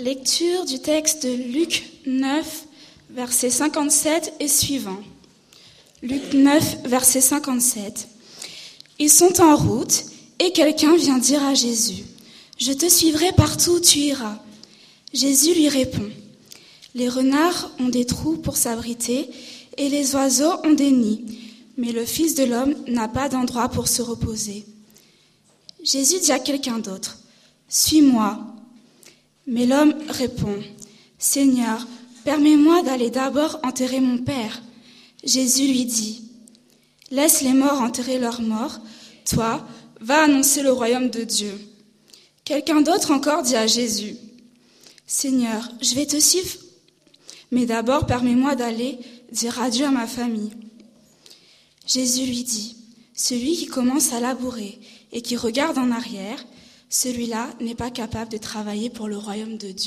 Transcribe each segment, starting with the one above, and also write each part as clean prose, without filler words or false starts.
Lecture du texte de Luc 9, verset 57 et suivant. Luc 9, verset 57. Ils sont en route et quelqu'un vient dire à Jésus : « Je te suivrai partout où tu iras. » Jésus lui répond : « Les renards ont des trous pour s'abriter et les oiseaux ont des nids, mais le Fils de l'homme n'a pas d'endroit pour se reposer. » Jésus dit à quelqu'un d'autre : « Suis-moi. » Mais l'homme répond : « Seigneur, permets-moi d'aller d'abord enterrer mon père. » Jésus lui dit : « Laisse les morts enterrer leurs morts. Toi, va annoncer le royaume de Dieu. » Quelqu'un d'autre encore dit à Jésus : « Seigneur, je vais te suivre, mais d'abord permets-moi d'aller dire adieu à ma famille. » Jésus lui dit : « Celui qui commence à labourer et qui regarde en arrière, celui-là n'est pas capable de travailler pour le royaume de Dieu. »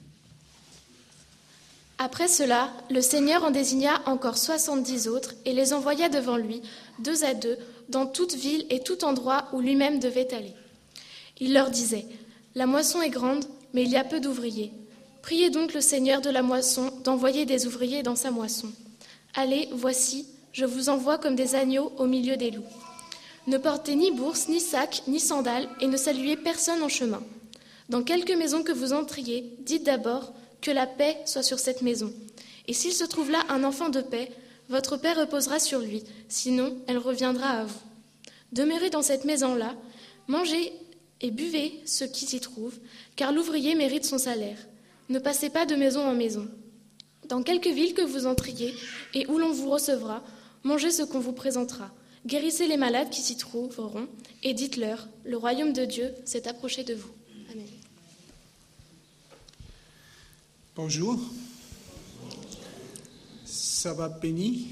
Après cela, le Seigneur en désigna encore 70 autres et les envoya devant lui, 2 à 2, dans toute ville et tout endroit où lui-même devait aller. Il leur disait : « La moisson est grande, mais il y a peu d'ouvriers. Priez donc le Seigneur de la moisson d'envoyer des ouvriers dans sa moisson. Allez, voici, je vous envoie comme des agneaux au milieu des loups. Ne portez ni bourse, ni sac, ni sandales, et ne saluez personne en chemin. Dans quelque maison que vous entriez, dites d'abord que la paix soit sur cette maison. Et s'il se trouve là un enfant de paix, votre paix reposera sur lui, sinon elle reviendra à vous. Demeurez dans cette maison-là, mangez et buvez ce qui s'y trouve, car l'ouvrier mérite son salaire. Ne passez pas de maison en maison. Dans quelque ville que vous entriez et où l'on vous recevra, mangez ce qu'on vous présentera. Guérissez les malades qui s'y trouveront et dites-leur : le royaume de Dieu s'est approché de vous. Amen. Bonjour. Ça va béni.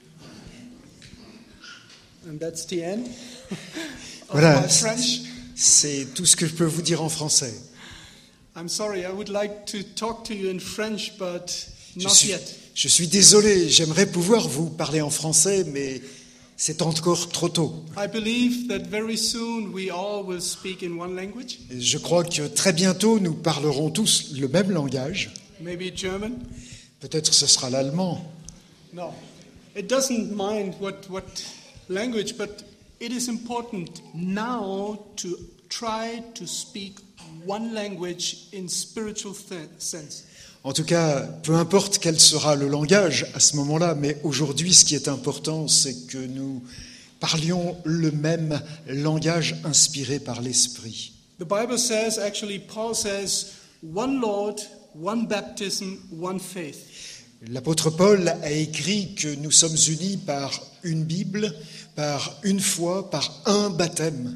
And that's the end of Voilà, my French. c'est tout ce que je peux vous dire en français. I'm sorry, I would like to talk to you in French, but not yet. Je suis désolé, j'aimerais pouvoir vous parler en français, mais c'est encore trop tôt. I believe that very soon we all will speak in one language, Je crois que très bientôt, nous parlerons tous le même langage. maybe German. Peut-être ce sera l'allemand. No, it doesn't mind what language, but it is important now to try to speak one language in spiritual sense. En tout cas, peu importe quel sera le langage à ce moment-là, mais aujourd'hui, ce qui est important, c'est que nous parlions le même langage inspiré par l'Esprit. The Bible says, actually, Paul says, one Lord, one baptism, one faith. L'apôtre Paul a écrit que nous sommes unis par une Bible, par une foi, par un baptême.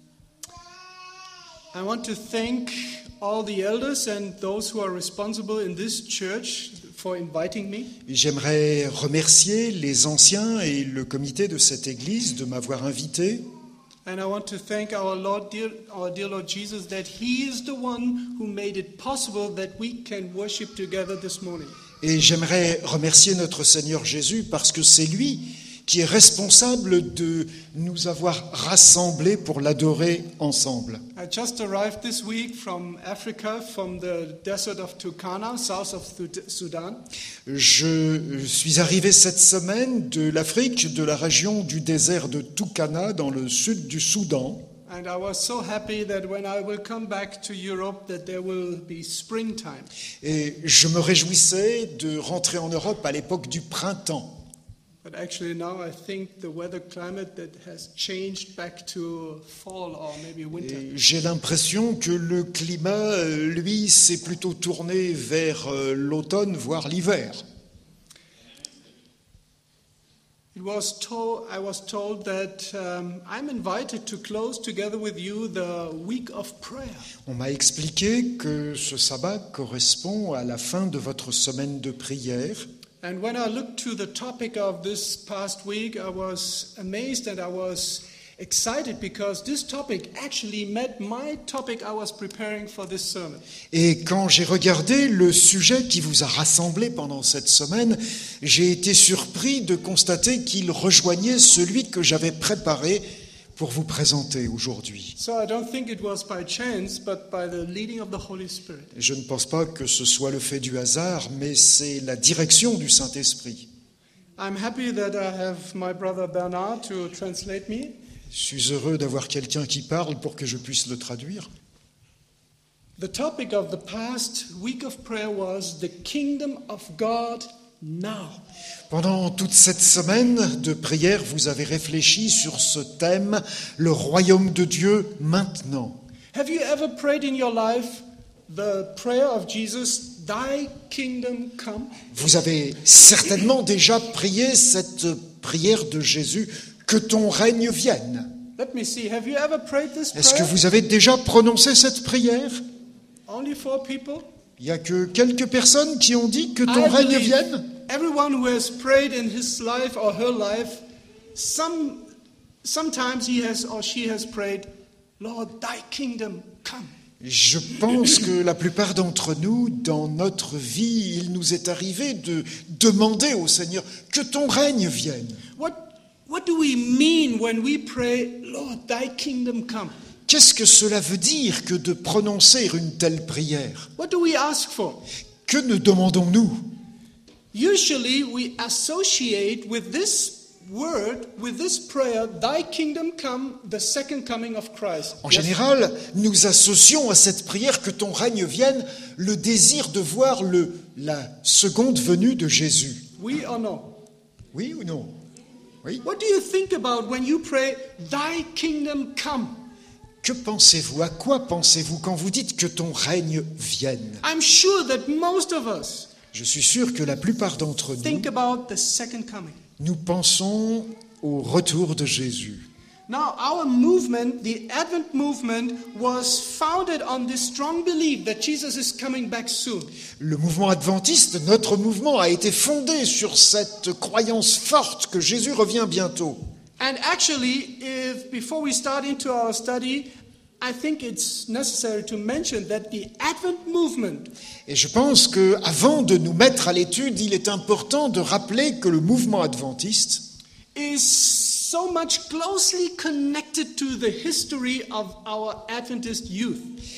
I want to thank all the elders and those who are responsible in this church for inviting me. J'aimerais remercier les anciens et le comité de cette église de m'avoir invité. And I want to thank our dear Lord Jesus, that He is the one who made it possible that we can worship together this morning. Et j'aimerais remercier notre Seigneur Jésus parce que c'est lui qui est responsable de nous avoir rassemblés pour l'adorer ensemble. I just arrived this week from Africa, from the desert of Turkana, south of Sudan. Je suis arrivé cette semaine de l'Afrique, de la région du désert de Turkana, dans le sud du Soudan. And I was so happy that when I will come back to Europe, that there will be springtime. Et je me réjouissais de rentrer en Europe à l'époque du printemps. But actually now I think the weather climate that has changed back to fall or maybe winter. Et j'ai l'impression que le climat, lui, s'est plutôt tourné vers l'automne, voire l'hiver. I was told that I'm invited to close together with you the week of prayer. On m'a expliqué que ce sabbat correspond à la fin de votre semaine de prière. And when I looked to the topic of this past week, I was amazed and I was excited because this topic actually met my topic I was preparing for this sermon. Et quand j'ai regardé le sujet qui vous a rassemblé pendant cette semaine, j'ai été surpris de constater qu'il rejoignait celui que j'avais préparé pour vous présenter aujourd'hui. So I don't think it was by chance, but by the leading of the Holy Spirit. Je ne pense pas que ce soit le fait du hasard, mais c'est la direction du Saint-Esprit. I'm happy that I have my brother Bernard to translate me. Je suis heureux d'avoir quelqu'un qui parle pour que je puisse le traduire. The topic of the past week of prayer was the kingdom of God now. Pendant toute cette semaine de prière, vous avez réfléchi sur ce thème, le royaume de Dieu maintenant. Have you ever prayed in your life the prayer of Jesus, thy kingdom come? Vous avez certainement déjà prié cette prière de Jésus, que ton règne vienne. Let me see, have you ever prayed this Est-ce que prayer? vous avez déjà prononcé cette prière? Only 4 people? Il n'y a que quelques personnes qui ont dit que ton I règne believe vienne. everyone who has prayed in his life or her life, sometimes he has or she has prayed, Lord, thy kingdom come. Je pense que la plupart d'entre nous, dans notre vie, il nous est arrivé de demander au Seigneur que ton règne vienne. What do we mean when we pray, Lord, thy kingdom come? Qu'est-ce que cela veut dire que de prononcer une telle prière? What do we ask for? Que nous demandons-nous? Usually we associate with this word, with this prayer, thy kingdom come, the second coming of Christ. En Yes? général, nous associons à cette prière que ton règne vienne le désir de voir la seconde venue de Jésus. Oui or no? Oui ou non? Oui. What do you think about when you pray, thy kingdom come? Que pensez-vous? À quoi pensez-vous quand vous dites que ton règne vienne? I'm sure that most of us Je suis sûr que la plupart d'entre nous, think about the second coming. nous pensons au retour de Jésus. Now, our movement, the Advent movement, was founded on this strong belief that Jesus is coming back soon. Le mouvement adventiste, notre mouvement, a été fondé sur cette croyance forte que Jésus revient bientôt. And actually, before we start into our study, I think it's necessary to mention that the Advent movement Et je pense qu'avant de nous mettre à l'étude, il est important de rappeler que le mouvement adventiste is so much closely connected to the history of our Adventist youth.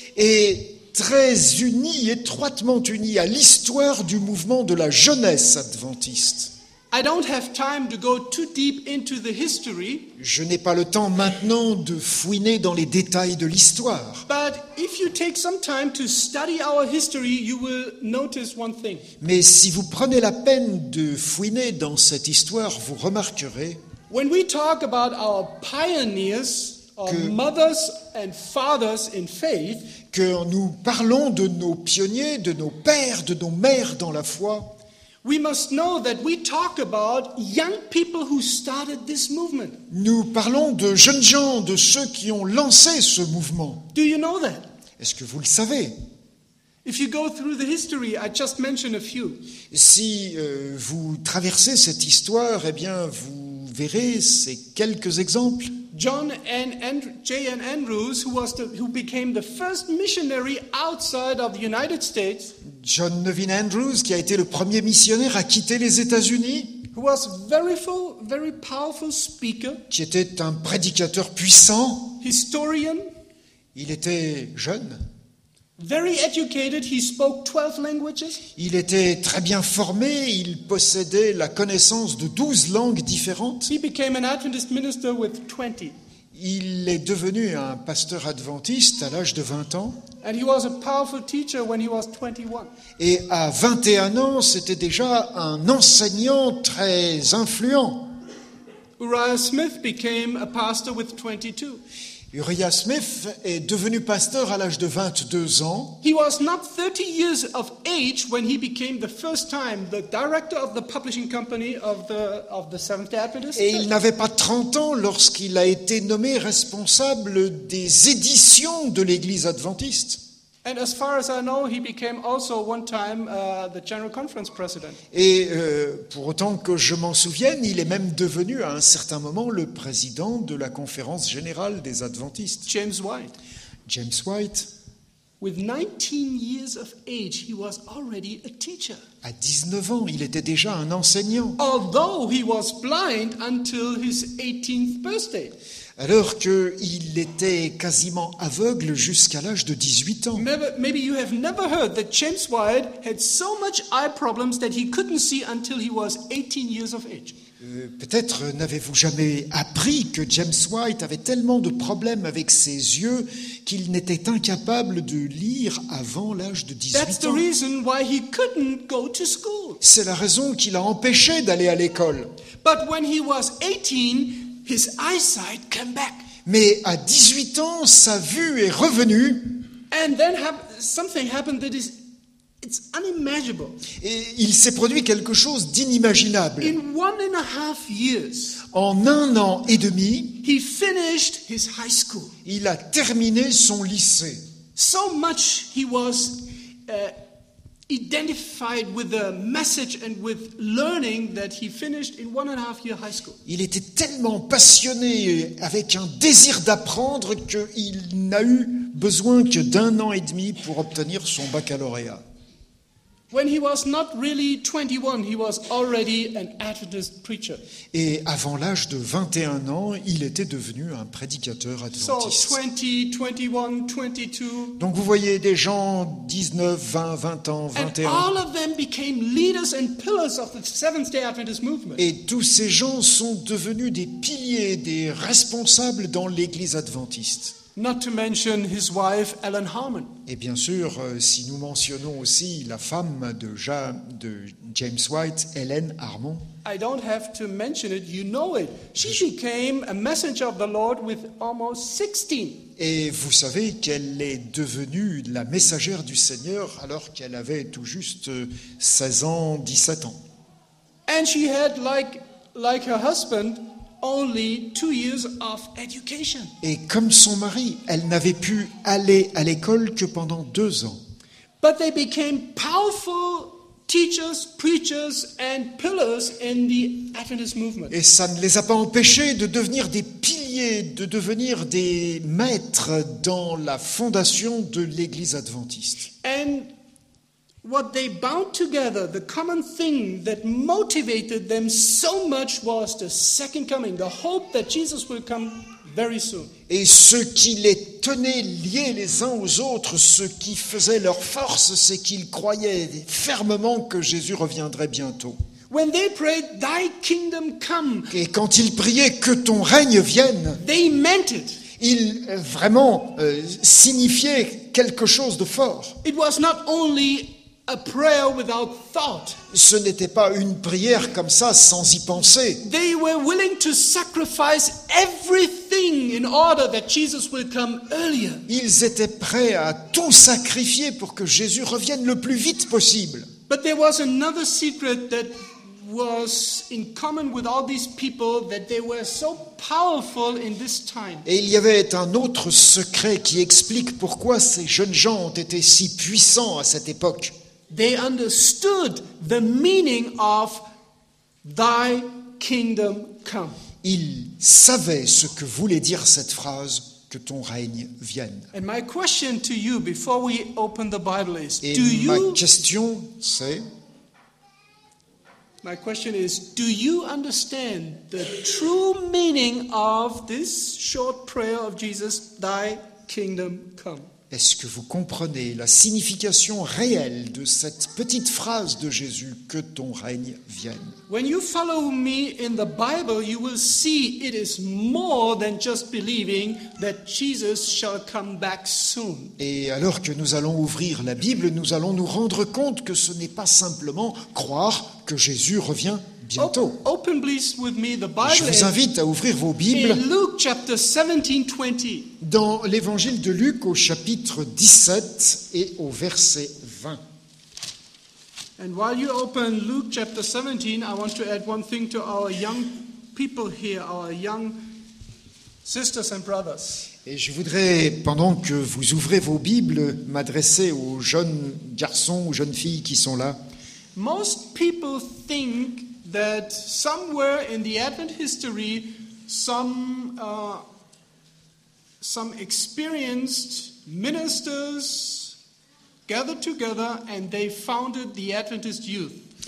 est très uni, étroitement uni à l'histoire du mouvement de la jeunesse adventiste. I don't have time to go too deep into the history, Je n'ai pas le temps maintenant de fouiner dans les détails de l'histoire. but if you take some time to study our history, you will notice one thing. Mais si vous prenez la peine de fouiner dans cette histoire, vous remarquerez When we talk about our pioneers, our Que- mothers and fathers in faith, que nous parlons de nos pionniers, de nos pères, de nos mères dans la foi. we must know that we talk about young people who started this movement. Nous parlons de jeunes gens, de ceux qui ont lancé ce mouvement. Do you know that? Est-ce que vous le savez? If you go through the history, I just mentioned a few. Si vous traversez cette histoire, eh bien, vous verrez ces quelques exemples. J. N. Andrews, who became the first missionary outside of the United States, John Nevin Andrews, qui a été le premier missionnaire à quitter les États-Unis, who was very powerful speaker, qui était un prédicateur puissant. historian, Il était jeune, very educated. He spoke 12 languages. il était très bien formé, il possédait la connaissance de 12 langues différentes. He became an Adventist minister with 20. Il est devenu un pasteur adventiste à l'âge de 20 ans. And he was a powerful teacher when he was 21. Et à 21 ans, c'était déjà un enseignant très influent. Uriah Smith became a pastor with 22. Uriah Smith est devenu pasteur à l'âge de 22 ans. He was not 30 years of age when he became the first time the director of the publishing company of the Seventh-day Adventist Et Church. il n'avait pas 30 ans lorsqu'il a été nommé responsable des éditions de l'Église adventiste. And as far as I know, he became also one time the General Conference president. Et pour autant que je m'en souvienne, il est même devenu à un certain moment le président de la conférence générale des adventistes. James White. James White, With 19 years of age, he was already a teacher. À 19 ans, il était déjà un enseignant, although he was blind until his 18th birthday. alors qu'il était quasiment aveugle jusqu'à l'âge de 18 ans. Maybe you have never heard that James White had so much eye problems that he couldn't see until he was 18 years of age. Peut-être n'avez-vous jamais appris que James White avait tellement de problèmes avec ses yeux qu'il n'était incapable de lire avant l'âge de That's 18 the ans. reason why he couldn't go to school. C'est la raison qui l'a empêché d'aller à l'école. But when he was 18, his eyesight came back. Mais à 18 ans, sa vue est revenue And then something happened that it's unimaginable. et il s'est produit quelque chose d'inimaginable. In 1.5 years, En 1 an et demi, he finished his high school. il a terminé son lycée. So much he was identified with the message and with learning that he finished in 1.5 year high school. Il était tellement passionné, avec un désir d'apprendre, qu'il n'a eu besoin que d'1 an et demi pour obtenir son baccalauréat. When he was not really 21, he was already an Adventist preacher. Et avant l'âge de 21 ans, il était devenu un prédicateur So adventiste. 20, 21, 22, Donc vous voyez des gens 19, 20, 20 ans, and 21. all of them became leaders and pillars of the Seventh-day Adventist movement. Et tous ces gens sont devenus des piliers, des responsables dans l'Église adventiste. Not to mention his wife, Ellen Harmon. Et bien sûr, si nous mentionnons aussi la femme de James White, Helen Harmon, I don't have to mention it, you know it. She became a messenger of the Lord with almost 16. et vous savez qu'elle est devenue la messagère du Seigneur alors qu'elle avait tout juste 16 ans, 17 ans. And she had, like her husband, only 2 years of education. Et comme son mari, elle n'avait pu aller à l'école que pendant 2 ans. But they became powerful teachers, preachers, and pillars in the Adventist movement. Et ça ne les a pas empêchés de devenir des piliers, de devenir des maîtres dans la fondation de l'Église adventiste. And what they bound together, the common thing that motivated them so much was the second coming, the hope that Jesus will come very soon. Et ce qui les tenait liés les uns aux autres, ce qui faisait leur force, c'est qu'ils croyaient fermement que Jésus reviendrait bientôt. When they prayed, Thy kingdom come, Et quand ils priaient que ton règne vienne, they meant it. il vraiment signifiait quelque chose de fort. It was not only a prayer without thought. Ce n'était pas une prière comme ça sans y penser. They were willing to sacrifice everything in order that Jesus will come earlier. Ils étaient prêts à tout sacrifier pour que Jésus revienne le plus vite possible. But there was another secret that was in common with all these people, that they were so powerful in this time. Et il y avait un autre secret qui explique pourquoi ces jeunes gens ont été si puissants à cette époque. They understood the meaning of Thy kingdom come. Ils savaient ce que voulait dire cette phrase, que ton règne vienne. And my question to you before we open the Bible is, Et do ma you question, c'est, My question is, do you understand the true meaning of this short prayer of Jesus, Thy kingdom come? est-ce que vous comprenez la signification réelle de cette petite phrase de Jésus, que ton règne vienne? When you follow me in the Bible, you will see it is more than just believing that Jesus shall come back soon. Et alors que nous allons ouvrir la Bible, nous allons nous rendre compte que ce n'est pas simplement croire que Jésus revient bientôt. Open please with me the Je Bible vous invite à ouvrir vos Bibles in Luke chapter 17:20. dans l'évangile de Luc au chapitre 17 et au verset 20. And while you open Luke chapter 17, I want to add one thing to our young people here, our young sisters and brothers. Et je voudrais, pendant que vous ouvrez vos Bibles, m'adresser aux jeunes garçons ou jeunes filles qui sont là. Most people think that somewhere in the Advent history, some experienced ministers, gathered together and they founded the Adventist Youth.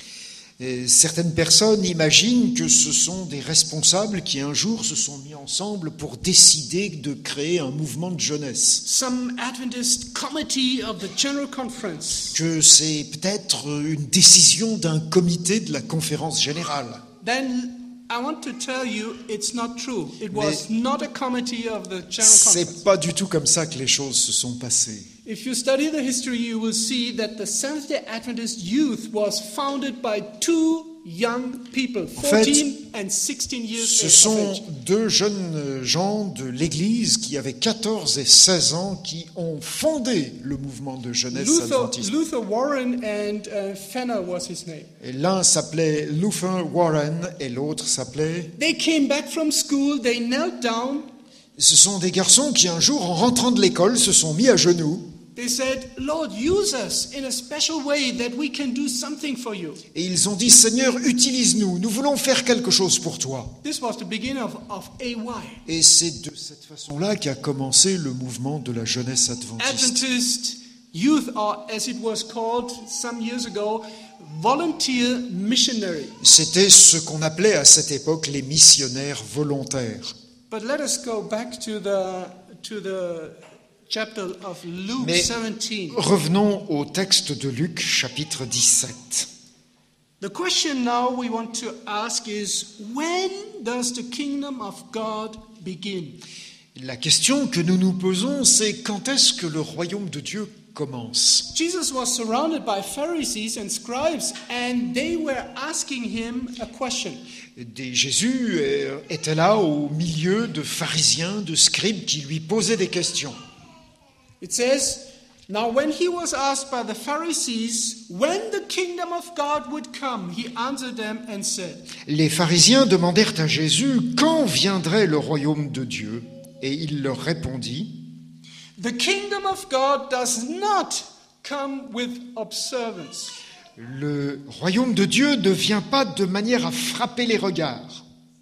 Et certaines personnes imaginent que ce sont des responsables qui un jour se sont mis ensemble pour décider de créer un mouvement de jeunesse. Some Adventist committee of the General Conference. Que c'est peut-être une décision d'un comité de la conférence générale. Then I want to tell you it's not true. It was not a committee of the General Conference. C'est pas du tout comme ça que les choses se sont passées. If you study the history, you will see that the Seventh-day Adventist Youth was founded by two young people, 14 and 16 years Ce of sont age. deux jeunes gens de l'Église qui avaient 14 et 16 ans qui ont fondé le mouvement de jeunesse adventiste. Luther Warren and Fenner was his name. Et l'un s'appelait Luther Warren et l'autre s'appelait... They came back from school, they knelt down, Ce sont des garçons qui un jour, en rentrant de l'école, se sont mis à genoux they said, Lord, use us in a special way that we can do something for you. et ils ont dit « Seigneur, utilise-nous, nous voulons faire quelque chose pour toi ». This was the beginning of AY. Et c'est de cette façon-là qu'a commencé le mouvement de la jeunesse adventiste. Adventist Youth are, as it was called some years ago, volunteer missionary. C'était ce qu'on appelait à cette époque les missionnaires volontaires. But let us go back to the chapter of Luke Mais 17. revenons au texte de Luc, chapitre 17. The question now we want to ask is, when does the kingdom of God begin? La question que nous nous posons, c'est quand est-ce que le royaume de Dieu commence ? Jesus was surrounded by Pharisees and scribes, and they were asking him a question. Jésus était là au milieu de pharisiens, de scribes qui lui posaient des questions. It says, now when he was asked by the Pharisees when the kingdom of God would come, he answered them and said, Les pharisiens demandèrent à Jésus quand viendrait le royaume de Dieu, et il leur répondit, the kingdom of God does not come with observance. le royaume de Dieu ne vient pas de manière à frapper les regards.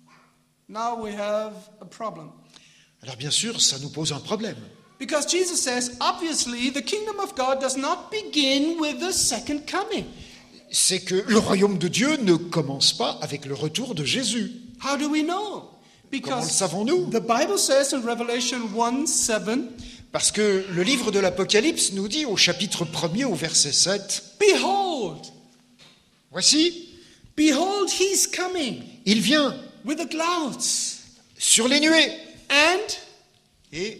Now we have a problem. Alors bien sûr, ça nous pose un problème. Because Jesus says, obviously, the kingdom of God does not begin with the second coming. C'est que le royaume de Dieu ne commence pas avec le retour de Jésus. How do we know? Comment le Because savons-nous ? the Bible says in Revelation 1:7, Parce que le livre de l'Apocalypse nous dit au chapitre 1er, au verset 7, behold, « Voici, behold, he's coming il vient with the clouds, sur les nuées, and et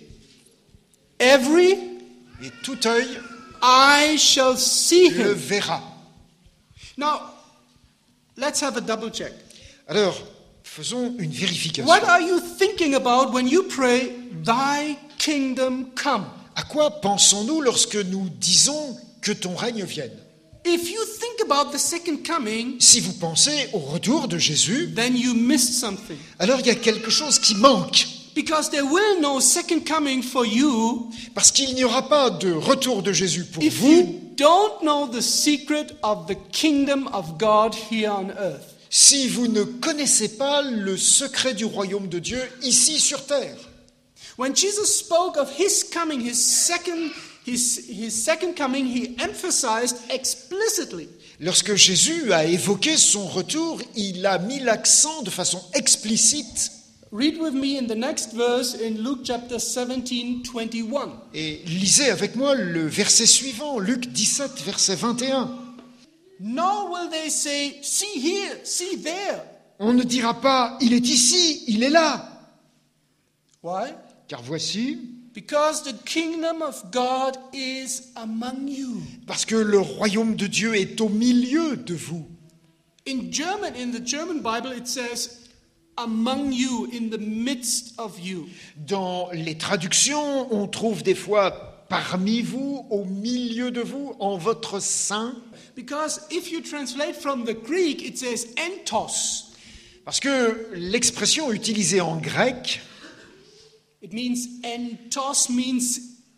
every tout œil eye shall see le him. verra. » Now, let's have a double check. Alors, faisons une vérification. What are you thinking about when you pray, thy kingdom come? À quoi pensons-nous lorsque nous disons que ton règne vienne ? If you think about the second coming, Si vous pensez au retour de Jésus, then you missed something. alors il y a quelque chose qui manque. Because there will no second coming for you Parce qu'il n'y aura pas de retour de Jésus pour if vous you don't know the secret of the kingdom of God here on earth. si vous ne connaissez pas le secret du royaume de Dieu ici sur terre. When Jesus spoke of his coming, his second coming, he emphasized explicitly Lorsque Jésus a évoqué son retour, il a mis l'accent de façon explicite. Read with me in the next verse in Luke chapter 17:21. Et lisez avec moi le verset suivant, Luc 17, verset 21. Nor will they say, see here, see there. On ne dira pas, il est ici, il est là. Why? Car voici, Because the kingdom of God is among you. parce que le royaume de Dieu est au milieu de vous. In German, in the German Bible, it says, among you, in the midst of you. Dans les traductions, on trouve des fois parmi vous, au milieu de vous, en votre sein. Because if you translate from the Greek, it says entos. Parce que l'expression utilisée en grec It means entos means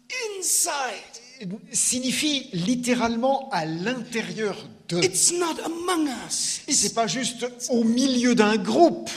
inside. signifie littéralement à l'intérieur de. It's not among us. C'est pas juste au milieu d'un groupe.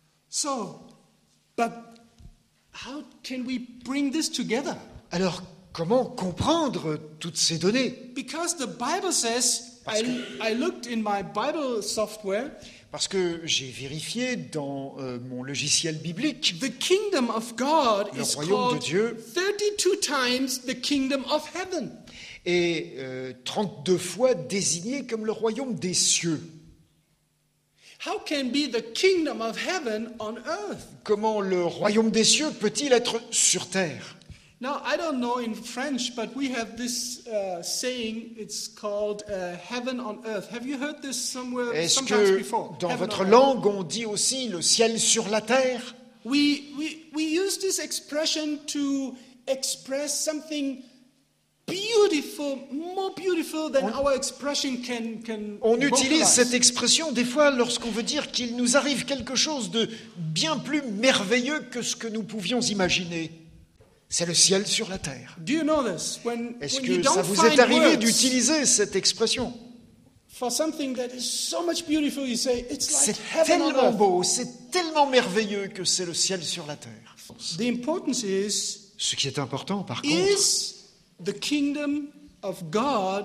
So, but how can we bring this together? Alors, comment comprendre toutes ces données? Because the Bible says, I looked in my Bible software, Parce que j'ai vérifié dans mon logiciel biblique, the kingdom of God le is royaume de called Dieu 32 times the kingdom of heaven. est 32 fois désigné comme le royaume des cieux. How can be the kingdom of heaven on earth? Comment le royaume des cieux peut-il être sur terre? Now, I don't know in French, but we have this saying, it's called heaven on earth. Have you heard this somewhere, Est-ce sometimes que before? dans Heaven votre on earth. langue, on dit aussi le ciel sur la terre? We use this expression to express something beautiful, more beautiful than our expression can On utilise vocalize. cette expression des fois lorsqu'on veut dire qu'il nous arrive quelque chose de bien plus merveilleux que ce que nous pouvions imaginer. C'est le ciel sur la terre. Do you know this? Est-ce When you que ça don't vous find est arrivé words d'utiliser cette expression? for something that is so much beautiful, you say, it's like C'est heaven on tellement earth. beau, c'est tellement merveilleux que c'est le ciel sur la terre. The importance is Ce qui est important, par contre, is the kingdom of God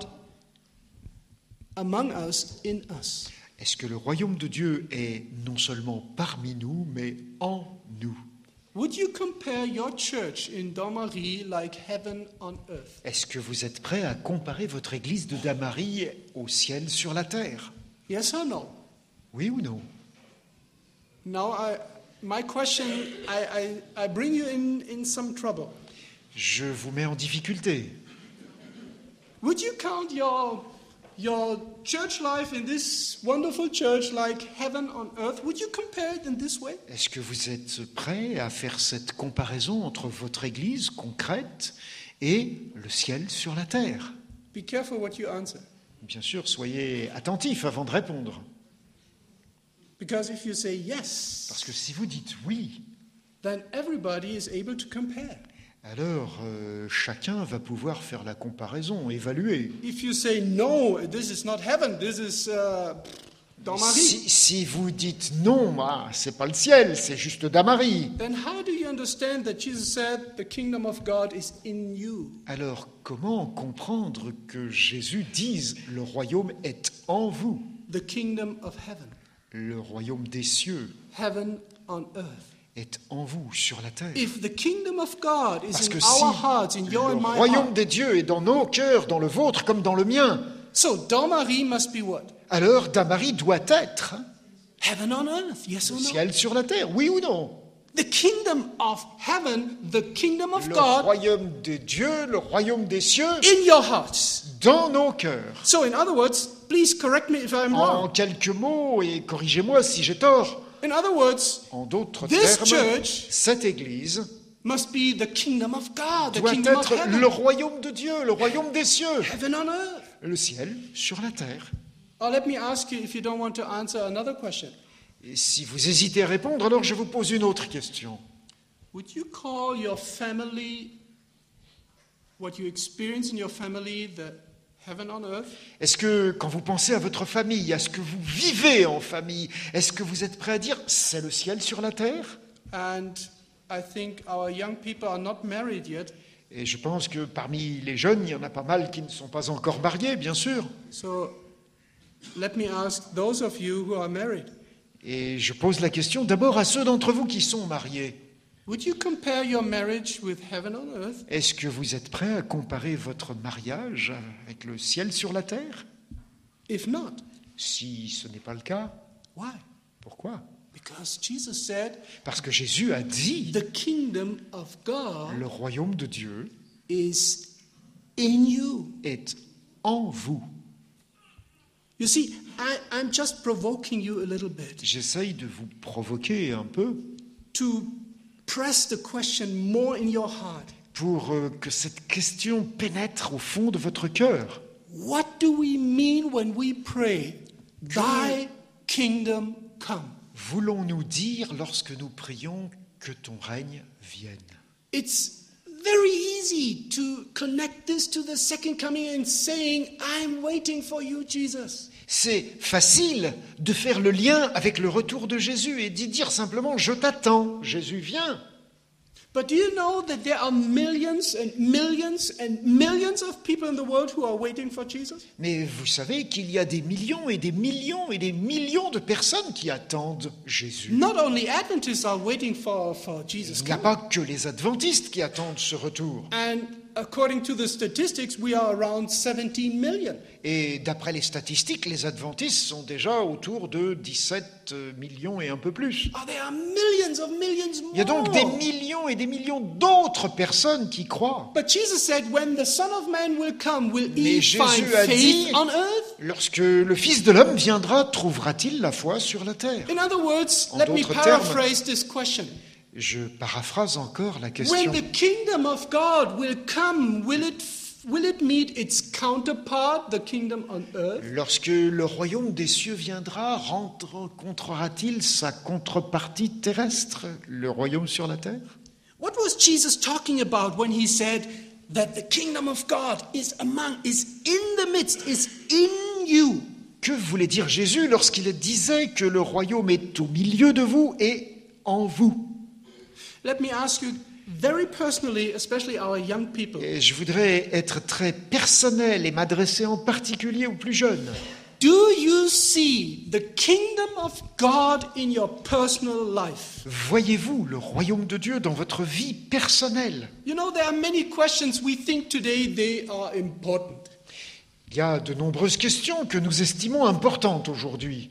among us, in us? est-ce que le royaume de Dieu est non seulement parmi nous, mais en nous? Would you compare your church in Damari like heaven on earth? Est-ce que vous êtes prêt à comparer votre église de Damari au ciel sur la terre? Yes or no? Oui ou non? Now, my question, I bring you in some trouble. Je vous mets en difficulté. Would you count your church life in this wonderful church like heaven on earth? Would you compare it in this way? Est-ce que vous êtes prêt à faire cette comparaison entre votre église concrète et le ciel sur la terre? Be careful what you answer. Bien sûr, soyez attentifs avant de répondre. Because if you say yes, Parce que si vous dites oui, then everybody is able to compare. alors chacun va pouvoir faire la comparaison, évaluer. If you say no, this is not heaven, this is Damari, Si vous dites non, c'est pas le ciel, c'est juste Damari. then how do you understand that Jesus said the kingdom of God is in you? Alors comment comprendre que Jésus dise le royaume est en vous, The kingdom of heaven, le royaume des cieux heaven on earth. est en vous sur la terre? If the kingdom of God is Parce que in si our hearts, in your and le my royaume heart, des dieux est dans nos cœurs, dans le vôtre comme dans le mien, so Damari must be what? alors Damari doit être Heaven on earth, yes or le no? ciel sur la terre, oui ou non? The kingdom of heaven, the kingdom of Le God royaume de Dieu, le royaume des cieux, in your hearts. dans nos cœurs. So in other words, please correct me if I'm En wrong. quelques mots, et corrigez-moi si j'ai tort, In other words, en d'autres This termes, church cette église must be the kingdom of God, the doit kingdom of être heaven. le royaume de Dieu, le royaume des cieux, Heaven on earth. le ciel sur la terre. Or let me ask you if you don't want to answer another question. Et si vous hésitez à répondre, alors je vous pose une autre question. Would you call your family, what you experience in your family, the heaven on earth? Est-ce que quand vous pensez à votre famille, à ce que vous vivez en famille, est-ce que vous êtes prêt à dire c'est le ciel sur la terre? And I think our young people are not married yet. Et je pense que parmi les jeunes, il y en a pas mal qui ne sont pas encore mariés, bien sûr. So let me ask those of you who are married. Et je pose la question d'abord à ceux d'entre vous qui sont mariés. Would you compare your marriage with heaven on earth? Est-ce que vous êtes prêt à comparer votre mariage avec le ciel sur la terre? If not, Si ce n'est pas le cas, why? pourquoi? Because Jesus said, Parce que Jésus a dit, the kingdom of God le royaume de Dieu is in you. est en vous. You see, I'm just provoking you a little bit J'essaye de vous provoquer un peu to press the question more in your heart. pour que cette question pénètre au fond de votre cœur. What do we mean when we pray, thy kingdom come? Voulons-nous dire lorsque nous prions que ton règne vienne? It's very easy to connect this to the second coming and saying, I'm waiting for you, Jesus. C'est facile de faire le lien avec le retour de Jésus et d'y dire simplement « Je t'attends, Jésus vient ». But do you know that there are millions and millions and millions of people in the world who are waiting for Jesus? Mais vous savez qu'il y a des millions et des millions et des millions de personnes qui attendent Jésus. Not only Adventists are waiting for Jesus' Il n'y a coming. pas que les adventistes qui attendent ce retour. And according to the statistics, we are around 17 million. Et d'après les statistiques, les adventistes sont déjà autour de 17 millions et un peu plus. Oh, there are millions of millions more. Il y a donc des millions et des millions d'autres personnes qui croient. But Jesus said, when the Son of Man will come, will Mais he find Jésus a dit, faith on earth? lorsque le Fils de l'homme viendra, trouvera-t-il la foi sur la terre? In other words, En let me d'autres paraphrase this question. Je paraphrase encore la When question. the kingdom of God will come, will it meet its counterpart, the kingdom on earth? Lorsque le royaume des cieux viendra, rencontrera-t-il sa contrepartie terrestre, le royaume sur la terre? What was Jesus talking about when he said that the kingdom of God is in the midst, is in you? Que voulait dire Jésus lorsqu'il disait que le royaume est au milieu de vous et en vous? Let me ask you very personally, especially our young people. Et je voudrais être très personnel et m'adresser en particulier aux plus jeunes. Do you see the kingdom of God in your personal life? Voyez-vous le royaume de Dieu dans votre vie personnelle? You know, there are many questions we think today they are important. Il y a de nombreuses questions que nous estimons importantes aujourd'hui.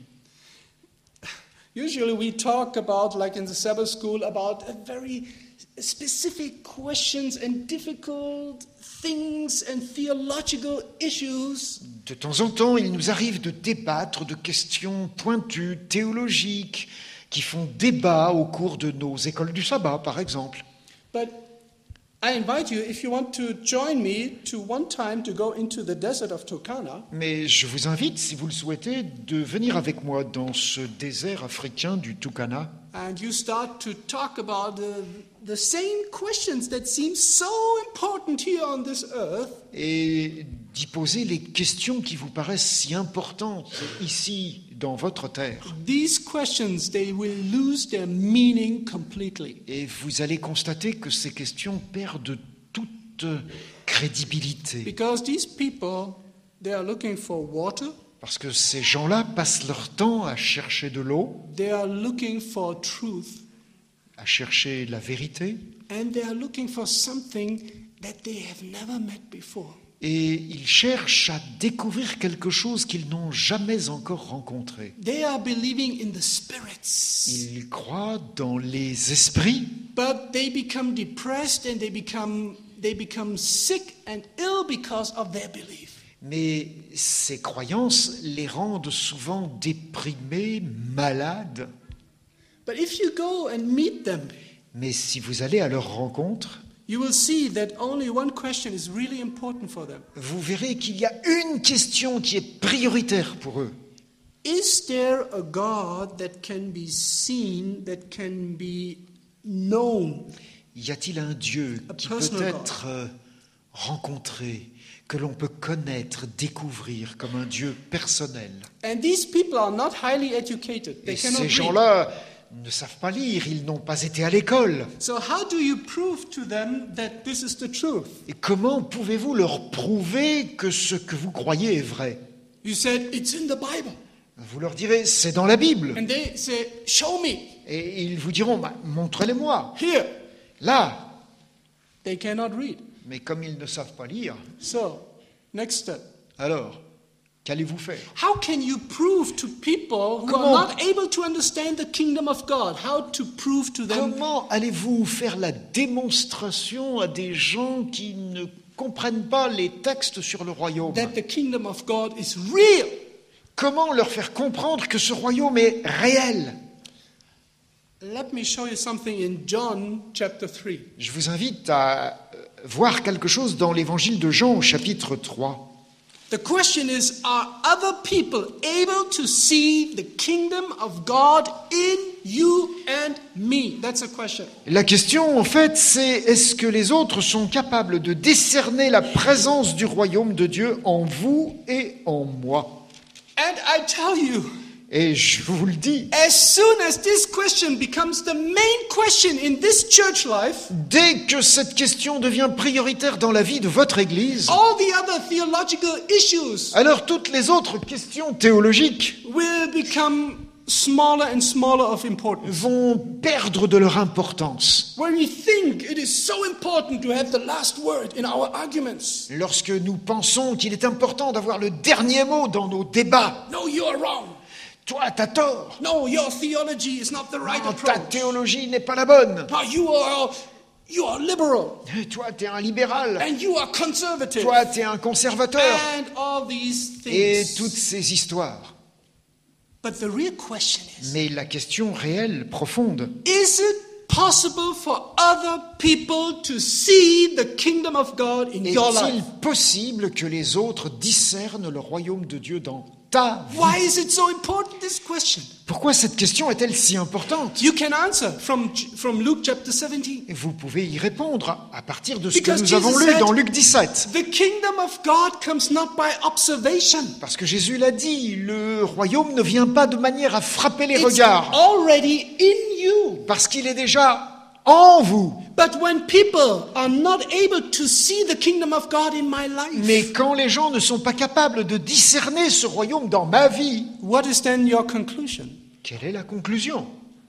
Usually we talk about, like in the Sabbath school, about a very specific questions and difficult things and theological issues. De temps en temps, il nous arrive de débattre de questions pointues, théologiques, qui font débat au cours de nos écoles du sabbat, par exemple. But I invite you, if you want to join me, to one time to go into the desert of Turkana. Mais je vous invite, si vous le souhaitez, de venir avec moi dans ce désert africain du Turkana. And you start to talk about the same questions that seem so important here on this earth. Et d'y poser les questions qui vous paraissent si importantes ici, dans votre terre. These questions, they will lose their meaning completely. Et vous allez constater que ces questions perdent toute crédibilité. Because these people, they are looking for water, Parce que ces gens-là passent leur temps à chercher de l'eau, they are looking for truth, à chercher la vérité, and they are looking for something that they have never met before. et ils cherchent à découvrir quelque chose qu'ils n'ont jamais encore rencontré. They are believing in the spirits, Ils croient dans les esprits, but they become depressed and they become sick and ill because of their belief. mais ces croyances les rendent souvent déprimés, malades. But if you go and meet them, Mais si vous allez à leur rencontre, you will see that only one question is really important for them. vous verrez qu'il y a une question qui est prioritaire pour eux. Is there a God that can be seen, that can be known? Y a-t-il un Dieu qui peut personal être rencontré, que l'on peut connaître, découvrir comme un Dieu personnel? And these people are not highly educated. They Et cannot ces read. gens-là ne savent pas lire, ils n'ont pas été à l'école. So how do you prove to them that this is the truth? Et comment pouvez-vous leur prouver que ce que vous croyez est vrai? You said, it's in the Bible. Vous leur direz, c'est dans la Bible. And they say, show me. Et ils vous diront, bah, montrez-les-moi. Here. Là. They cannot read. Mais comme ils ne savent pas lire, So, next step. alors, qu'allez-vous faire? How can you prove to people who Comment- are not able to understand the kingdom of God? How to prove to them Comment allez-vous faire la démonstration à des gens qui ne comprennent pas les textes sur le royaume? that the kingdom of God is real? Comment leur faire comprendre que ce royaume est réel? Let me show you something in John chapter 3. Je vous invite à voir quelque chose dans l'évangile de Jean au chapitre 3. The question is, are other people able to see the kingdom of God in you and me? That's a question. La question, en fait, c'est est-ce que les autres sont capables de décerner la présence du royaume de Dieu en vous et en moi? And I tell you, Et je vous le dis, as soon as this question becomes the main question in this church life, dès que cette question devient prioritaire dans la vie de votre Église, all the other theological issues alors toutes les autres questions théologiques will become smaller and smaller of importance. vont perdre de leur importance. When we think it is so important to have the last word in our arguments, Lorsque nous pensons qu'il est important d'avoir le dernier mot dans nos débats, no, you are wrong. toi, t'as tort. No, your theology is not the right Non, ta approach. théologie n'est pas la bonne. No, you are liberal Toi, t'es un libéral. and you are conservative Toi, t'es un conservateur. and all these Et things. toutes ces histoires. But the real question is, Mais la question réelle, profonde, is it possible for other people to see the kingdom of God in your est-il life? possible que les autres discernent le royaume de Dieu dans ta vie? Why is it so important, this question? Pourquoi cette question est-elle si importante? You can answer from Luke chapter 17. Et vous pouvez y répondre à partir de ce que Because nous avons Jesus lu said- dans Luc 17. The kingdom of God comes not by observation. Parce que Jésus l'a dit, le royaume ne vient pas de manière à frapper les It's regards, already in you. parce qu'il est déjà en vous. But when people are not able to see the kingdom of God in my life, Mais quand les gens ne sont pas capables de discerner ce royaume dans ma vie, what is then your conclusion? quelle est la conclusion?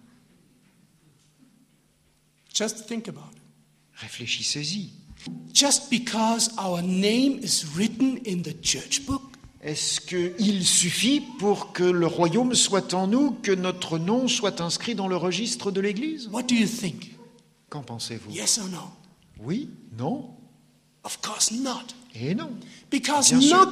Just think about it. Réfléchissez-y. Just because our name is written in the church book, Est-ce qu'il suffit pour que le royaume soit en nous, que notre nom soit inscrit dans le registre de l'Église? what do you think? Qu'en pensez-vous? Yes or no? Oui? Non? Of course not. Et non. Because Bien sûr.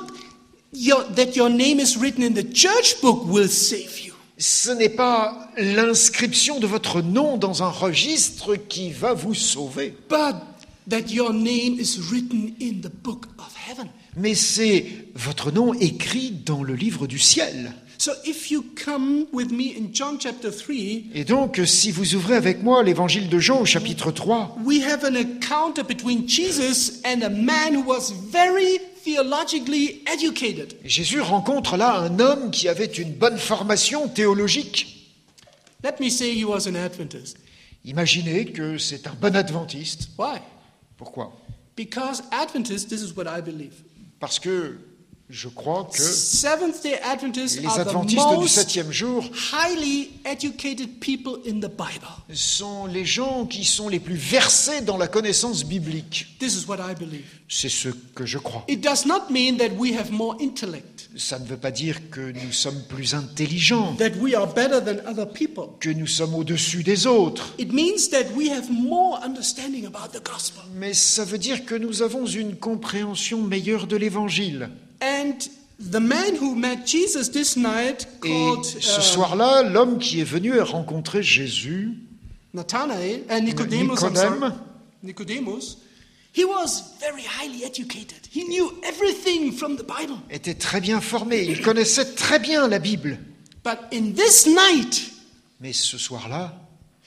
not that your name is written in the church book will save you. Ce n'est pas l'inscription de votre nom dans un registre qui va vous sauver, But that your name is written in the book of heaven. mais c'est votre nom écrit dans le livre du ciel. So if you come with me in John chapter 3, Et donc, si vous ouvrez avec moi l'évangile de Jean au chapitre 3, we have an encounter between Jesus and a man who was very theologically educated. Jésus rencontre là un homme qui avait une bonne formation théologique. Let me say he was an Adventist. Imaginez que c'est un bon adventiste. Why? Pourquoi? Because Adventists, this is what I believe. Parce que je crois que Seventh-day Adventists les are the adventistes du most 7e jour highly educated people in the Bible. sont les gens qui sont les plus versés dans la connaissance biblique. This is what I believe. C'est ce que je crois. It does not mean that we have more intellect, Ça ne veut pas dire que nous sommes plus intelligents, that we are better than other people. que nous sommes au-dessus des autres, It means that we have more understanding about the gospel. mais ça veut dire que nous avons une compréhension meilleure de l'Évangile. And the man who met Jesus this night Et called ce soir-là, l'homme qui est venu a rencontré Jésus, Nathanael and Nicodemus, I'm sorry. Nicodème, Nicodemus, he was very highly educated. He knew everything from the Bible. était très bien formé, il connaissait très bien la Bible. But in this night, Mais ce soir-là,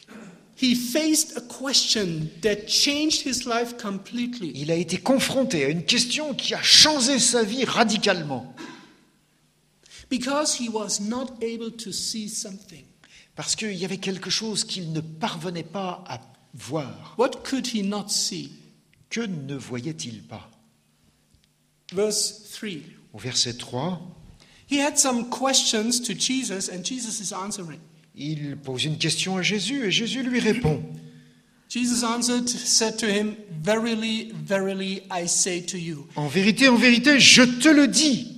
he faced a question that changed his life completely. il a été confronté à une question qui a changé sa vie radicalement. Because he was not able to see something. Parce qu'il y avait quelque chose qu'il ne parvenait pas à voir. What could he not see? Que ne voyait-il pas? Verse 3. Au verset 3, He had some questions to Jesus, and Jesus is answering. il pose une question à Jésus et Jésus lui répond. Jesus answered, said to him, Verily, verily, I say to you, En vérité, je te le dis,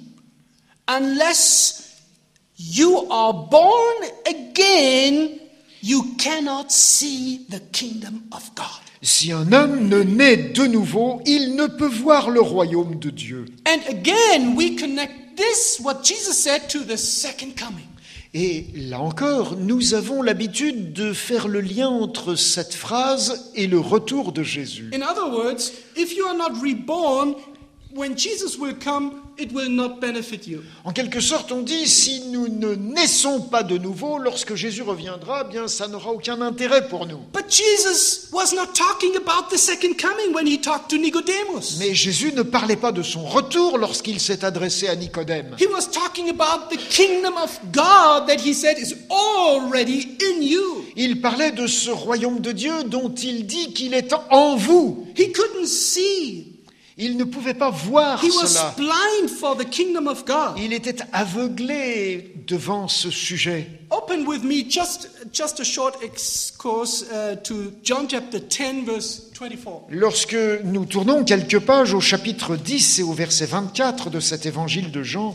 unless you are born again, you cannot see the kingdom of God. si un homme ne naît de nouveau, il ne peut voir le royaume de Dieu. And again, we connect this, what Jesus said, to the second coming. Et là encore, nous avons l'habitude de faire le lien entre cette phrase et le retour de Jésus. In other words, if you are not reborn, when Jesus will come, it will not benefit you. En quelque sorte, on dit, si nous ne naissons pas de nouveau, lorsque Jésus reviendra, eh bien, ça n'aura aucun intérêt pour nous. But Jesus was not talking about the second coming when he talked to Nicodemus. Mais Jésus ne parlait pas de son retour lorsqu'il s'est adressé à Nicodème. He was talking about the kingdom of God that he said is already in you. Il parlait de ce royaume de Dieu dont il dit qu'il est en vous. He couldn't see. Il ne pouvait pas voir He was cela. blind for the kingdom of God. Il était aveuglé devant ce sujet. Open with me just a short excursus to John chapter 10 verse 24. Lorsque nous tournons quelques pages au chapitre 10 et au verset 24 de cet évangile de Jean,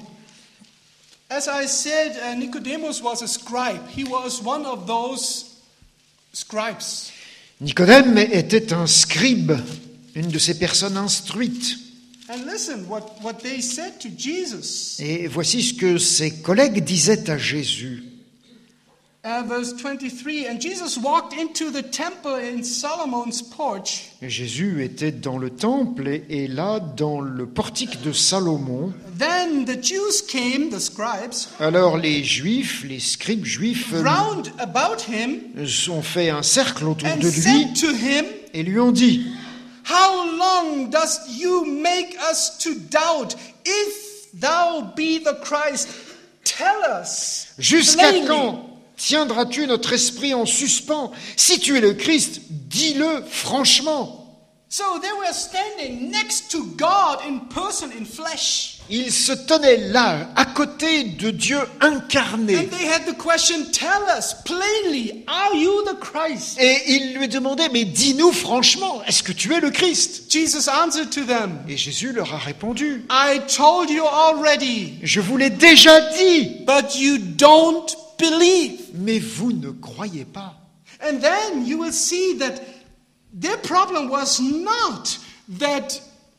As I said, Nicodemus was a scribe. He was one of those scribes. Nicodème était un scribe, une de ces personnes instruites. And listen what they said to Jesus. Et voici ce que ses collègues disaient à Jésus. Verse 23, and Jesus walked into the temple in Solomon's porch. Jésus était dans le temple et là, dans le portique de Salomon. Then the Jews came, the scribes, Alors les Juifs, les scribes juifs, round about him ont fait un cercle autour and de lui said to him, et lui ont dit, how long dost you make us to doubt? If thou be the Christ, tell us. jusqu'à plainly." quand tiendras-tu notre esprit en suspens? Si tu es le Christ, dis-le franchement. So they were standing next to God in person, in flesh. Ils se tenaient là, à côté de Dieu incarné. And they had the question, tell us plainly, are you the Christ? Et ils lui demandaient, mais dis-nous franchement, est-ce que tu es le Christ? Jesus answered to them, Et Jésus leur a répondu, I told you already, je vous l'ai déjà dit, but you don't believe. mais vous ne croyez pas. And then you will see that their problem was not that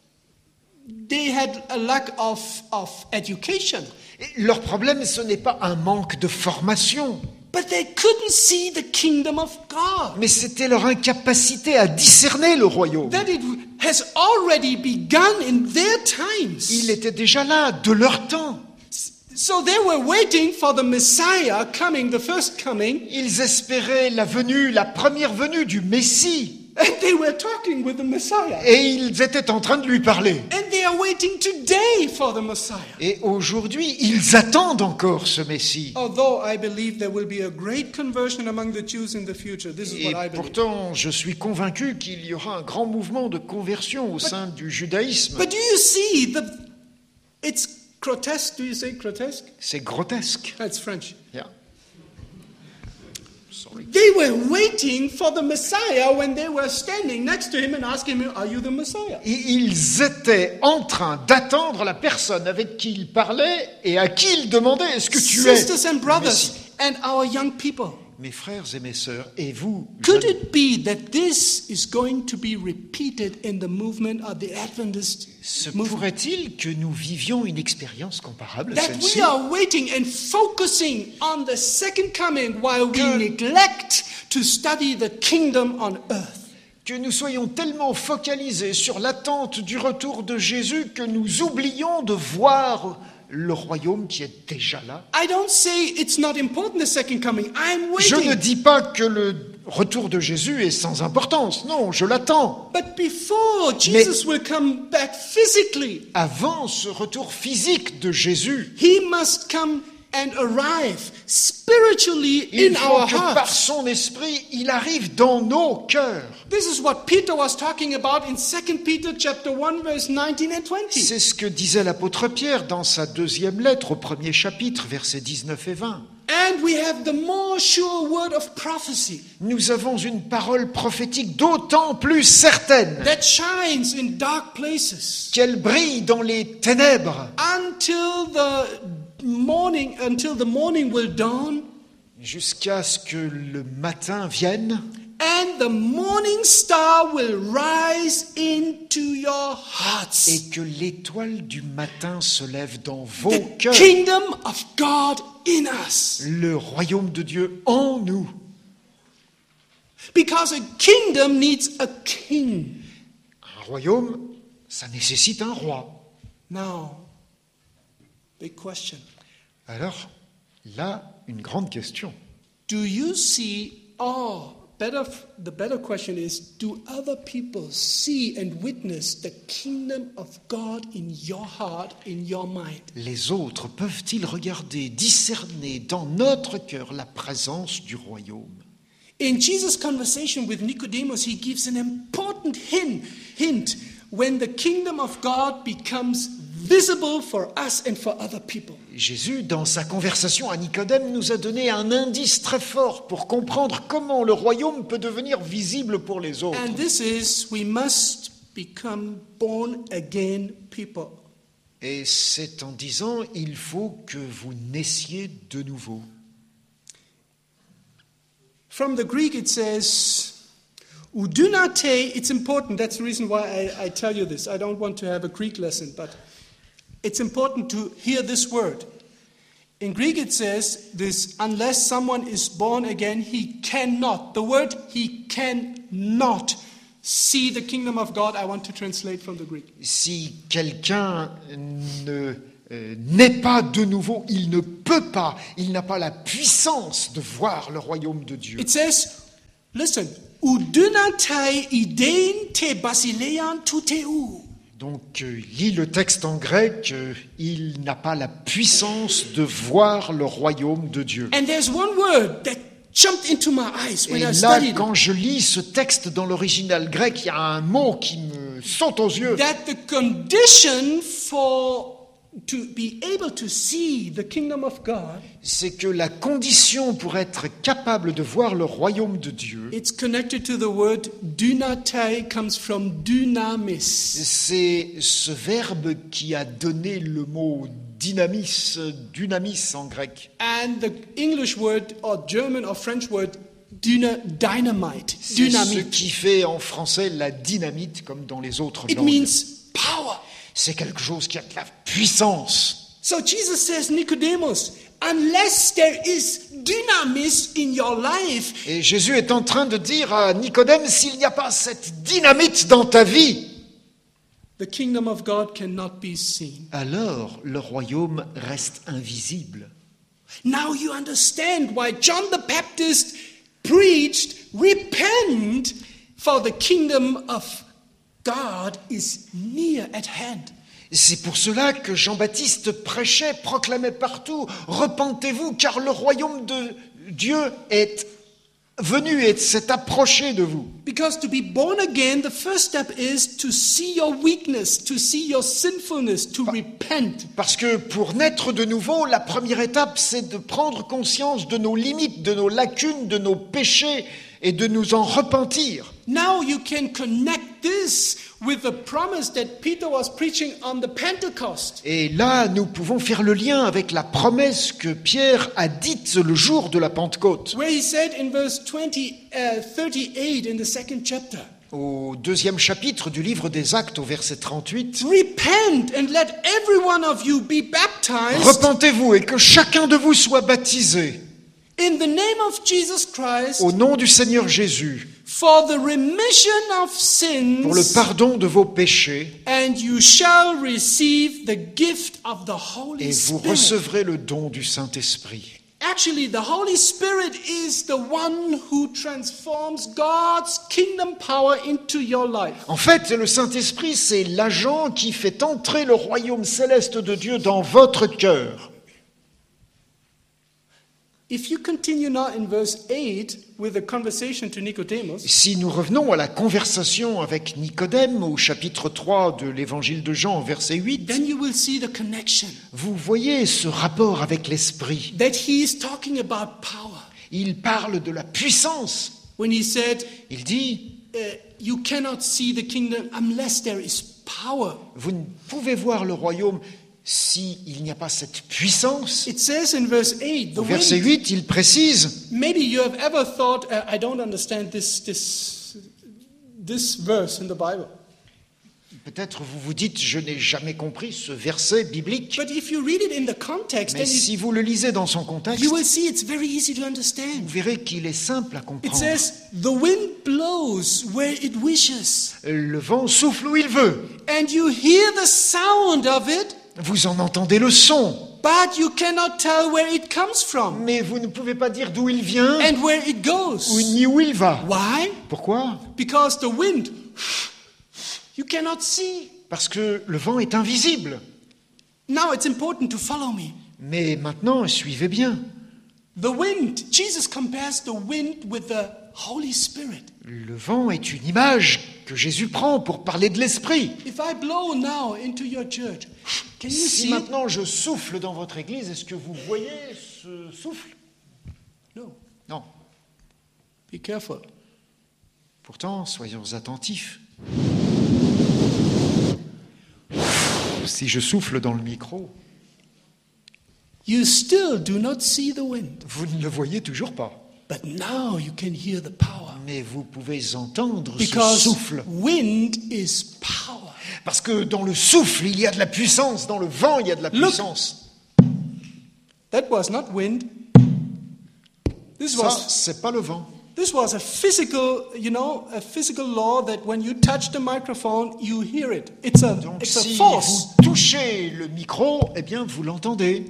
they had a lack of education, Et leur problème, ce n'est pas un manque de formation, but they couldn't see the kingdom of God. mais c'était leur incapacité à discerner le royaume. That it has already begun in their times. Il était déjà là, de leur temps. So they were waiting for the Messiah coming, the first coming, Ils espéraient la venue, la première venue du Messie. and they were talking with the Messiah. Et ils étaient en train de lui parler. And they are waiting today for the Messiah. Et aujourd'hui, ils attendent encore ce Messie. Although I believe there will be a great conversion among the Jews in the future. This is Et what I believe. pourtant, je suis convaincu qu'il y aura un grand mouvement de conversion au sein du judaïsme. But do you see it's grotesque? Do you say grotesque? C'est grotesque. That's French. Yeah. Sorry. They were waiting for the Messiah when they were standing next to him and asking him, are you the Messiah? Et ils étaient en train d'attendre la personne avec qui ils parlaient et à qui ils demandaient, est-ce que tu es Sisters and le brothers Messie? and our young people. Mes frères et mes sœurs, et vous, Could jeunes, it be that this is going to be repeated in the movement of the Adventist se movement? pourrait-il que nous vivions une expérience comparable à That celle-ci? we are waiting and focusing on the second coming while we Que- neglect to study the kingdom on earth. Que nous soyons tellement focalisés sur l'attente du retour de Jésus que nous oublions de voir le royaume qui est déjà là. I don't say it's not important, the second coming. I'm Je waiting. ne dis pas que le retour de Jésus est sans importance. Non, je l'attends. But before Jesus will come back physically, Avant ce retour physique de Jésus, he must come and arrive spiritually il in faut our que par hearts. son esprit, il arrive dans nos cœurs. This is what Peter was talking about in 2 Peter chapter 1 verse 19 and 20. C'est ce que disait l'apôtre Pierre dans sa deuxième lettre au premier chapitre, versets 19 et 20. And we have the more sure word of prophecy Nous avons une parole prophétique d'autant plus certaine that shines in dark places qu'elle brille dans les ténèbres until the morning will dawn jusqu'à ce que le matin vienne and the morning star will rise into your hearts. et que l'étoile du matin se lève dans vos The cœurs. kingdom of God in us. Le royaume de Dieu en nous. Because a kingdom needs a king. Un royaume, ça nécessite un roi. Now, big question. Alors, là, une grande question. Do you see, the better question is, do other people see and witness the kingdom of God in your heart, in your mind? Les autres peuvent-ils regarder, discerner dans notre cœur la présence du royaume? In Jesus' conversation with Nicodemus, he gives an important hint when the kingdom of God becomes visible for us and for other people. Jésus, dans sa conversation à Nicodème, nous a donné un indice très fort pour comprendre comment le royaume peut devenir visible pour les autres. And this is, we must become born again people. Et c'est en disant, il faut que vous naissiez de nouveau. From the Greek it says, Udunate, it's important, that's the reason why I tell you this. I don't want to have a Greek lesson, but it's important to hear this word. In Greek it says this, unless someone is born again, he cannot. The word he cannot see the kingdom of God, I want to translate from the Greek. Si quelqu'un ne n'est pas de nouveau, il ne peut pas, il n'a pas la puissance de voir le royaume de Dieu. It says, listen, Udunate idein te basilean tuteu. Donc, lis le texte en grec, il n'a pas la puissance de voir le royaume de Dieu. And there's one word that jumped into my eyes when Et I là, studied quand je lis ce texte dans l'original grec, il y a un mot qui me saute aux yeux. that the condition for to be able to see the kingdom of God, C'est que la condition pour être capable de voir le royaume de Dieu, it's connected to the word dunate, comes from dunamis. c'est ce verbe qui a donné le mot dynamis en grec. And the English word or German or French word dynamite. C'est ce Dynamite. qui fait en français la dynamite comme dans les autres It langues. means power. C'est quelque chose qui a de la puissance. So Jesus says, Nicodemus, unless there is dynamis in your life, Et Jésus est en train de dire à Nicodème, s'il n'y a pas cette dynamite dans ta vie, the kingdom of God cannot be seen. alors le royaume reste invisible. Now you understand why John the Baptist preached, repent, for the kingdom of God is near at hand. C'est pour cela que Jean-Baptiste prêchait, proclamait partout, repentez-vous car le royaume de Dieu est venu et s'est approché de vous. Because to be born again, the first step is to see your weakness, to see your sinfulness, to repent. Parce que pour naître de nouveau, la première étape, c'est de prendre conscience de nos limites, de nos lacunes, de nos péchés et de nous en repentir. Now you can connect this with the promise that Peter was preaching on the Pentecost. Et là, nous pouvons faire le lien avec la promesse que Pierre a dite le jour de la Pentecôte. Where he said in verse 38 in the second chapter, Au 2e chapitre du livre des Actes, au verset 38, repent and let every one of you be baptized repentez-vous et que chacun de vous soit baptisé in the name of Jesus Christ au nom du Seigneur Jésus for the remission of sins, pour le pardon de vos péchés, and you shall receive the gift of the Holy et vous Spirit. recevrez le don du Saint-Esprit. Actually, the Holy Spirit is the one who transforms God's kingdom power into your life. En fait, le Saint-Esprit, c'est l'agent qui fait entrer le royaume céleste de Dieu dans votre cœur. If you continue now in verse 8 with the conversation to Nicodemus, Si nous revenons à la conversation avec Nicodème au chapitre 3 de l'évangile de Jean, verset 8, then you will see the connection vous voyez ce rapport avec l'Esprit. that he is talking about power. Il parle de la puissance. When he said, Il dit, you cannot see the kingdom unless there is power. vous ne pouvez voir le royaume s'il n'y a pas cette puissance. It says in verse 8, Au verset 8, il précise, maybe you have ever thought, I don't understand this verse in the Bible. Peut-être vous vous dites, je n'ai jamais compris ce verset biblique. But if you read it in the context, Mais then si vous le lisez dans son contexte, you will see it's very easy to vous understand. verrez qu'il est simple à It comprendre. says, the wind blows where it wishes, Le vent souffle où il veut. and you hear the sound of it, Vous en entendez le son, but you cannot tell where it comes from mais vous ne pouvez pas dire d'où il vient and where it ou goes. ni où il va. Why? Pourquoi? Because the wind, you cannot see. Parce que le vent est invisible. Now it's important to follow me. Mais maintenant, suivez bien. The wind, Jesus compares the wind with the Holy Spirit. Le vent est une image que Jésus prend pour parler de l'esprit. If I blow now into your church, can you Si see it? maintenant je souffle dans votre église, est-ce que vous voyez ce souffle? No. Non. Be careful. Pourtant, soyons attentifs. Si je souffle dans le micro, You still do not see the wind, vous ne le voyez toujours pas. but now you can hear the power. Mais vous pouvez entendre ce Because souffle. wind is power. Parce que dans le souffle, il y a de la puissance. Dans le vent, il y a de la Look. puissance. That was not wind. This Ça, was c'est pas le vent. a physical, a physical law that when you touch the microphone, you hear it. It's a Donc si force. vous touchez le micro, eh bien vous l'entendez.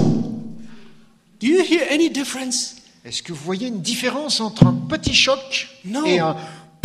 Do you hear any difference? Est-ce que vous voyez une différence entre un petit choc Non. et un...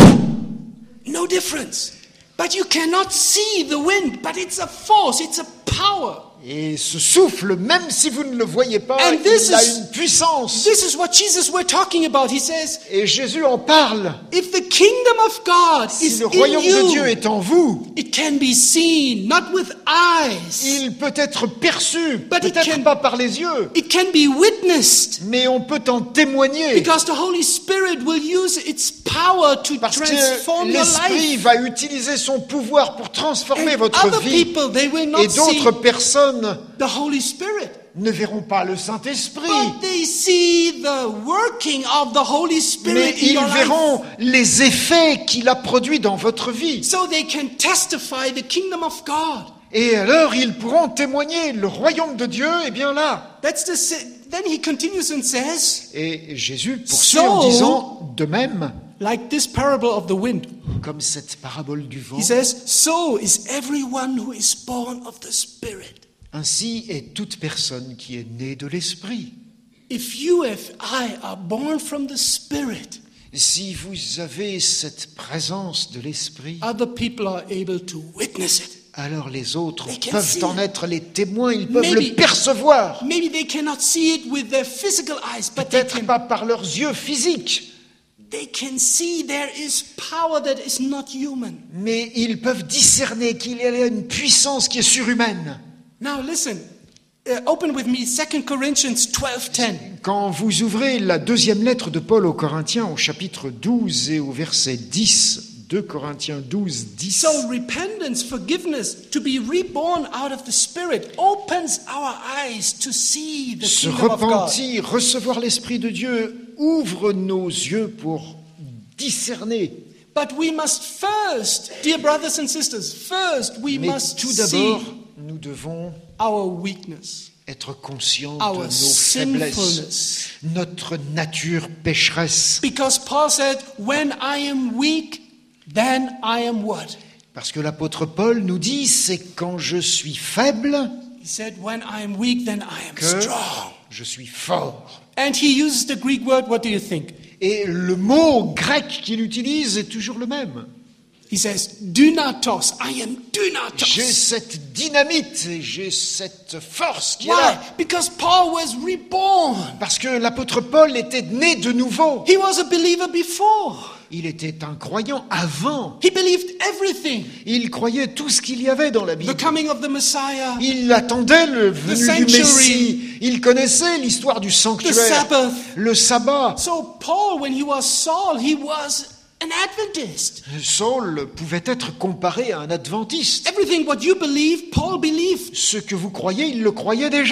No difference. But you cannot see the wind, but it's a force, it's a power. Et ce souffle, même si vous ne le voyez pas, And this il a is- une puissance. This is what Jesus were talking about. He says, Et Jésus en parle. if the kingdom of God Si is le in royaume de Dieu you, est en vous, it can be seen, not with eyes. il peut être perçu, But it peut-être can- pas par les yeux, It can be witnessed. mais on peut en témoigner. Because the Holy Spirit will use its power to Parce transform que your l'Esprit life. va utiliser son pouvoir pour transformer And votre other vie. people, they will Et not see d'autres personnes the Holy Spirit. ne verront pas le Saint-Esprit, But they see the working of the Holy mais Spirit in ils your life. verront les effets qu'il a produits dans votre vie. So they can testify the kingdom of God. Et alors ils pourront témoigner, le royaume de Dieu est bien là. Then he continues and says, Et Jésus poursuit en So- disant, de même, like this parable of the wind, comme cette parabole du vent, he says, so is everyone who is born of the Spirit. ainsi est toute personne qui est née de l'Esprit. If you and I are born from the Spirit, Si vous avez cette présence de l'Esprit, other people are able to witness it. alors les autres They can peuvent see en it. être les témoins, ils peuvent Maybe- le percevoir. Maybe they cannot see it with their physical eyes, but Peut-être pas par leurs yeux physiques, they can see there is power that is not human. mais ils peuvent discerner qu'il y a une puissance qui est surhumaine. Now listen, open with me 2 Corinthians 12:10. Quand vous ouvrez la deuxième lettre de Paul aux Corinthiens au chapitre 12 et au verset 10, 2 Corinthiens 12, 10, So repentance, forgiveness, to be reborn out of the Spirit opens our eyes to see the se kingdom of God. repentir, recevoir l'Esprit de Dieu, ouvre nos yeux pour discerner. But we must first, dear brothers and sisters, first we Mais must tout see d'abord, nous devons our weakness, être conscients de our nos faiblesses, sinfulness. notre nature pécheresse. Because Paul said, when I am weak, then I am what? Parce que l'apôtre Paul nous dit, c'est quand je suis faible He said, when I am weak, then I am que strong. je suis fort. And he uses the Greek word, what do you think? Et le mot grec qu'il utilise est toujours le même. He says, dunatos. I am J'ai dunatos. cette dynamite, et j'ai cette force qui est Why? là. Because Paul was reborn. Parce que l'apôtre Paul était né de nouveau. He was a believer before. Il était un croyant avant. He believed everything. Il croyait tout ce qu'il y avait dans la Bible. The coming of the Messiah, Il attendait le venu du sanctuary. Messie. Il connaissait l'histoire du the sanctuaire, Sabbath. le sabbat. So Paul, when he was Saul, he was an Adventist. Saul pouvait être comparé à un adventiste. Everything what you believe, Paul believed. Ce que vous croyez, il le croyait déjà.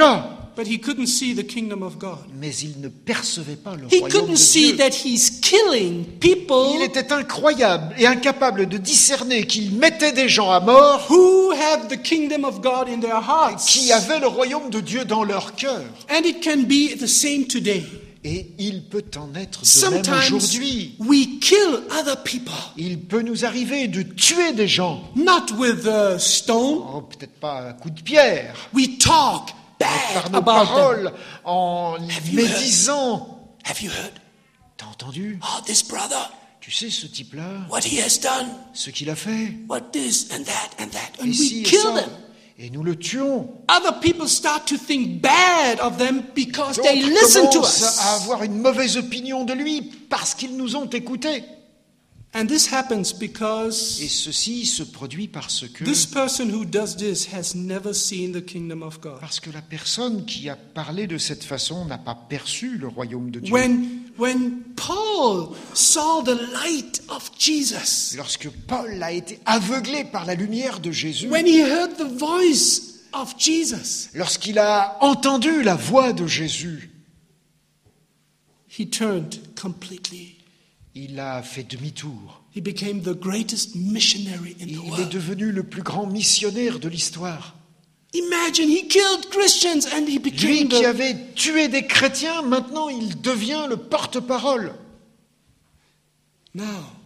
But he couldn't see the kingdom of God. mais il ne percevait pas le He royaume couldn't de see Dieu. that he's killing people Il était incroyable et incapable de discerner qu'il mettait des gens à mort who have the kingdom of God in their hearts. qui avaient le royaume de Dieu dans leur cœur. And it can be the same today. Et il peut en être de même Sometimes aujourd'hui. we kill other people, Il peut nous arriver de tuer des gens. not with a stone. Oh, peut-être pas à coup de pierre, We talk par bad nos about them. paroles, en you heard? médisant. Have you heard? T'as entendu? Oh, this brother, Tu sais ce type-là, what he has done, ce qu'il a fait, what this and that and that. And et ci we et kill ça, them. et nous le tuons. Other people start to think bad of them because they D'autres listen to commencent us. à avoir une mauvaise opinion de lui parce qu'ils nous ont écoutés. And this happens Et because ceci se produit parce que person who does this has never seen the kingdom of God. la personne qui a parlé de cette façon n'a pas perçu le royaume de Dieu. When Paul saw the light of Jesus, Lorsque Paul a été aveuglé par la lumière de Jésus, when he heard the voice of Jesus, lorsqu'il a entendu la voix de Jésus, he turned completely. il a fait demi-tour. He became the greatest missionary in the Il est world. devenu le plus grand missionnaire de l'histoire. Imagine, he killed Christians and he Lui became qui the... avait tué des chrétiens, maintenant il devient le porte-parole. Now,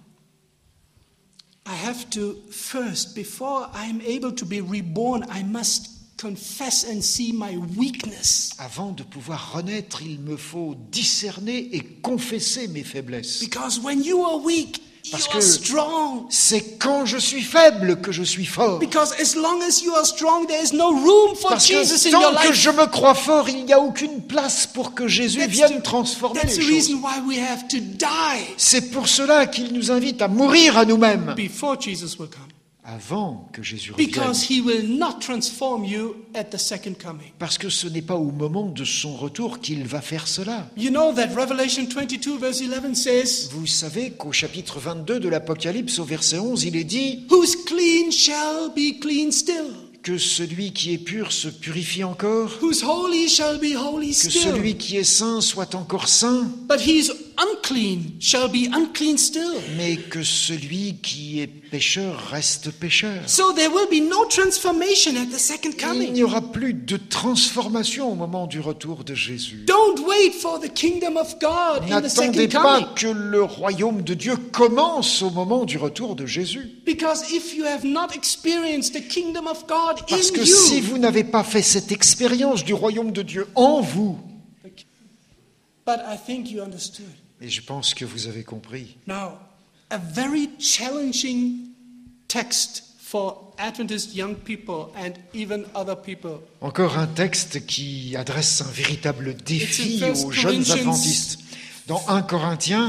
I have to first, before I am able to be reborn, I must confess and see my weakness. Avant de pouvoir renaître, il me faut discerner et confesser mes faiblesses. Because when you are weak, Parce you que are strong. c'est quand je suis faible que je suis fort. Because as long as you are strong, there is no room for Parce Jesus que in your tant que life. je me crois fort, il n'y a aucune place pour que Jésus vienne transformer That's les the choses. reason why we have to die C'est pour cela qu'il nous invite à mourir à nous-mêmes before Jesus will come. avant que Jésus revienne. Because he will not transform you at the second coming. Parce que ce n'est pas au moment de son retour qu'il va faire cela. You know that Revelation 22 verse 11 says, Vous savez qu'au chapitre 22 de l'Apocalypse, au verset 11, il est dit who's clean shall be clean still. que celui qui est pur se purifie encore, Who's holy shall be holy que still. celui qui est saint soit encore saint, But he's unclean shall be unclean still. mais que celui qui est pécheur reste pécheur. So there will be no transformation at the second Il coming. n'y aura plus de transformation au moment du retour de Jésus. Don't wait for the kingdom of God in the N'attendez second pas coming. que le royaume de Dieu commence au moment du retour de Jésus. Because if you have not experienced the kingdom of God Parce in que si you, vous n'avez pas fait cette expérience du royaume de Dieu en vous, but I think you understood. et je pense que vous avez compris, Now, a very challenging text for Adventist young people and even other people. encore un texte qui adresse un véritable défi It's in 1 aux jeunes Corinthians. adventistes. Dans 1 Corinthiens,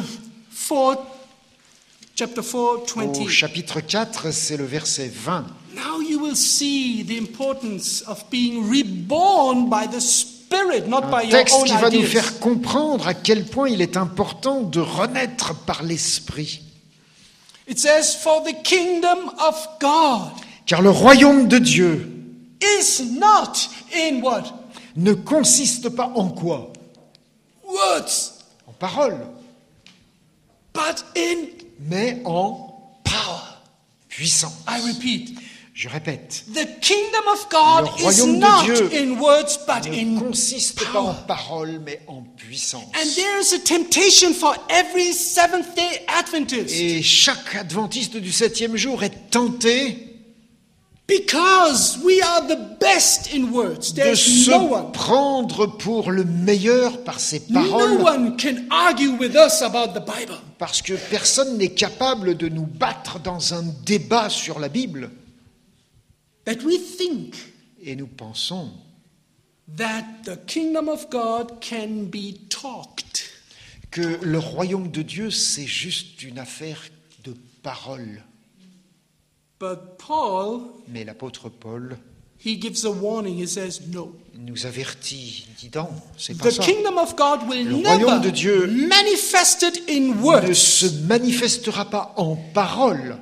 Chapter 4, au 20. chapitre 4, c'est le verset 20. Now you will see the importance of being reborn by the Spirit, not by Un your texte own qui va nous ideas. faire comprendre à quel point il est important de renaître par l'Esprit. It says, for the kingdom of God Car le royaume de Dieu is not in what? ne consiste pas en quoi? Words, En parole, but in mais en power. puissance. I repeat, Je répète, the kingdom of God Le is royaume de not Dieu in words, but ne in consiste pas en parole, mais en puissance. And there is a temptation for every Seventh-day Adventist. Et chaque adventiste du 7e jour est tenté Because we are the best in words. de There's no se one. prendre pour le meilleur par ses No paroles, one can argue with us about the Bible. parce que personne n'est capable de nous battre dans un débat sur la Bible. That we think Et nous pensons that the kingdom of God can be talked. que le royaume de Dieu, c'est juste une affaire de parole. But Paul, Mais l'apôtre Paul he gives a warning. He says, no. nous avertit, il dit non, c'est pas The ça. kingdom of God will Le royaume de never Dieu manifested in Ne words. se manifestera pas en parole,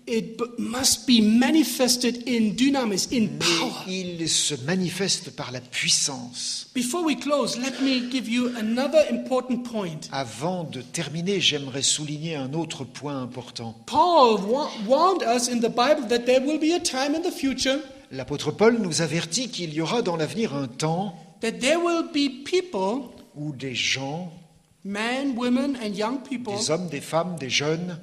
must be manifested in dunamis, in power. Mais il se manifeste par la puissance. Before we close, let me give you another important point. Avant de terminer, j'aimerais souligner un autre point important. Paul warned us in the Bible that there will be a time in the future L'apôtre Paul nous avertit qu'il y aura dans l'avenir un temps that there will be people, où des gens, men, women, and young people, des hommes, des femmes, des jeunes,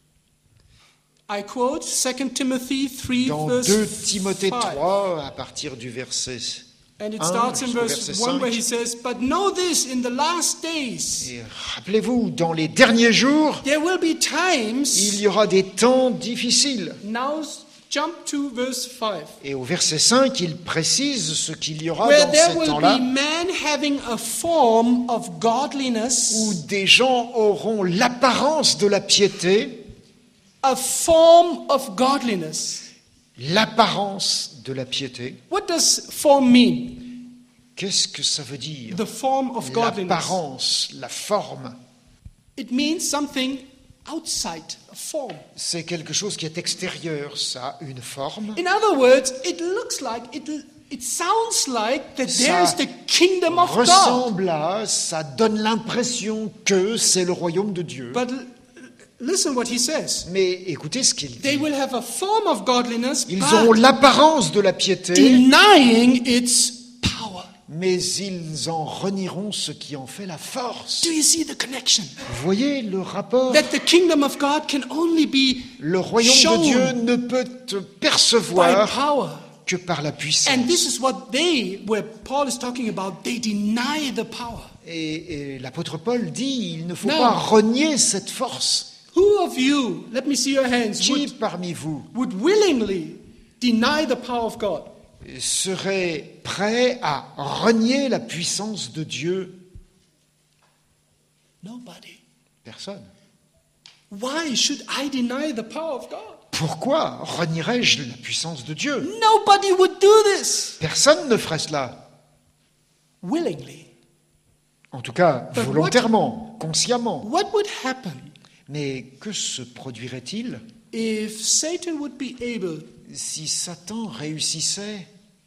I quote 2 Timothy 3 dans verse 2 Timothée 5. 3, à partir du verset And it 1 starts in jusqu'au verse verset 1 where 5. he says, "But know this, in the last days, Et rappelez-vous, dans les derniers jours, there will be il times." y aura des temps difficiles. Now jump to verse 5. Et au verset 5, il précise ce qu'il y aura Where dans there ces will temps-là, be men having a form of où godliness, des gens auront l'apparence de la piété, a form of godliness. l'apparence de la piété. What does form mean? Qu'est-ce que ça veut dire? The form of godliness. L'apparence, la forme, It means something outside, a form. c'est quelque chose qui est extérieur, ça a une forme. In other words, it looks like, it sounds like that Ça there is the kingdom of God. ressemble à, ça donne l'impression que c'est le royaume de Dieu. But listen what he says. Mais écoutez ce qu'il They dit. will have a form of godliness, Ils auront but l'apparence de la piété, denying its power. mais ils en renieront ce qui en fait la force. Do you see the connection? Vous voyez le rapport? That the kingdom of God can only be Le royaume shown de Dieu ne peut te by percevoir power. que par la puissance. And this is what where Paul is talking about, they deny the power. Et l'apôtre Paul dit, il ne faut Non. pas renier cette force. Who of you, let me see your hands, Qui parmi vous would willingly deny the power of God? serait prêt à renier la puissance de Dieu? Nobody. Personne. Why should I deny the power of God? Pourquoi renierais-je la puissance de Dieu? Nobody would do this Personne ne ferait cela. willingly. En tout cas, But volontairement, consciemment. What would happen Mais que se produirait-il if Satan would be able si Satan réussissait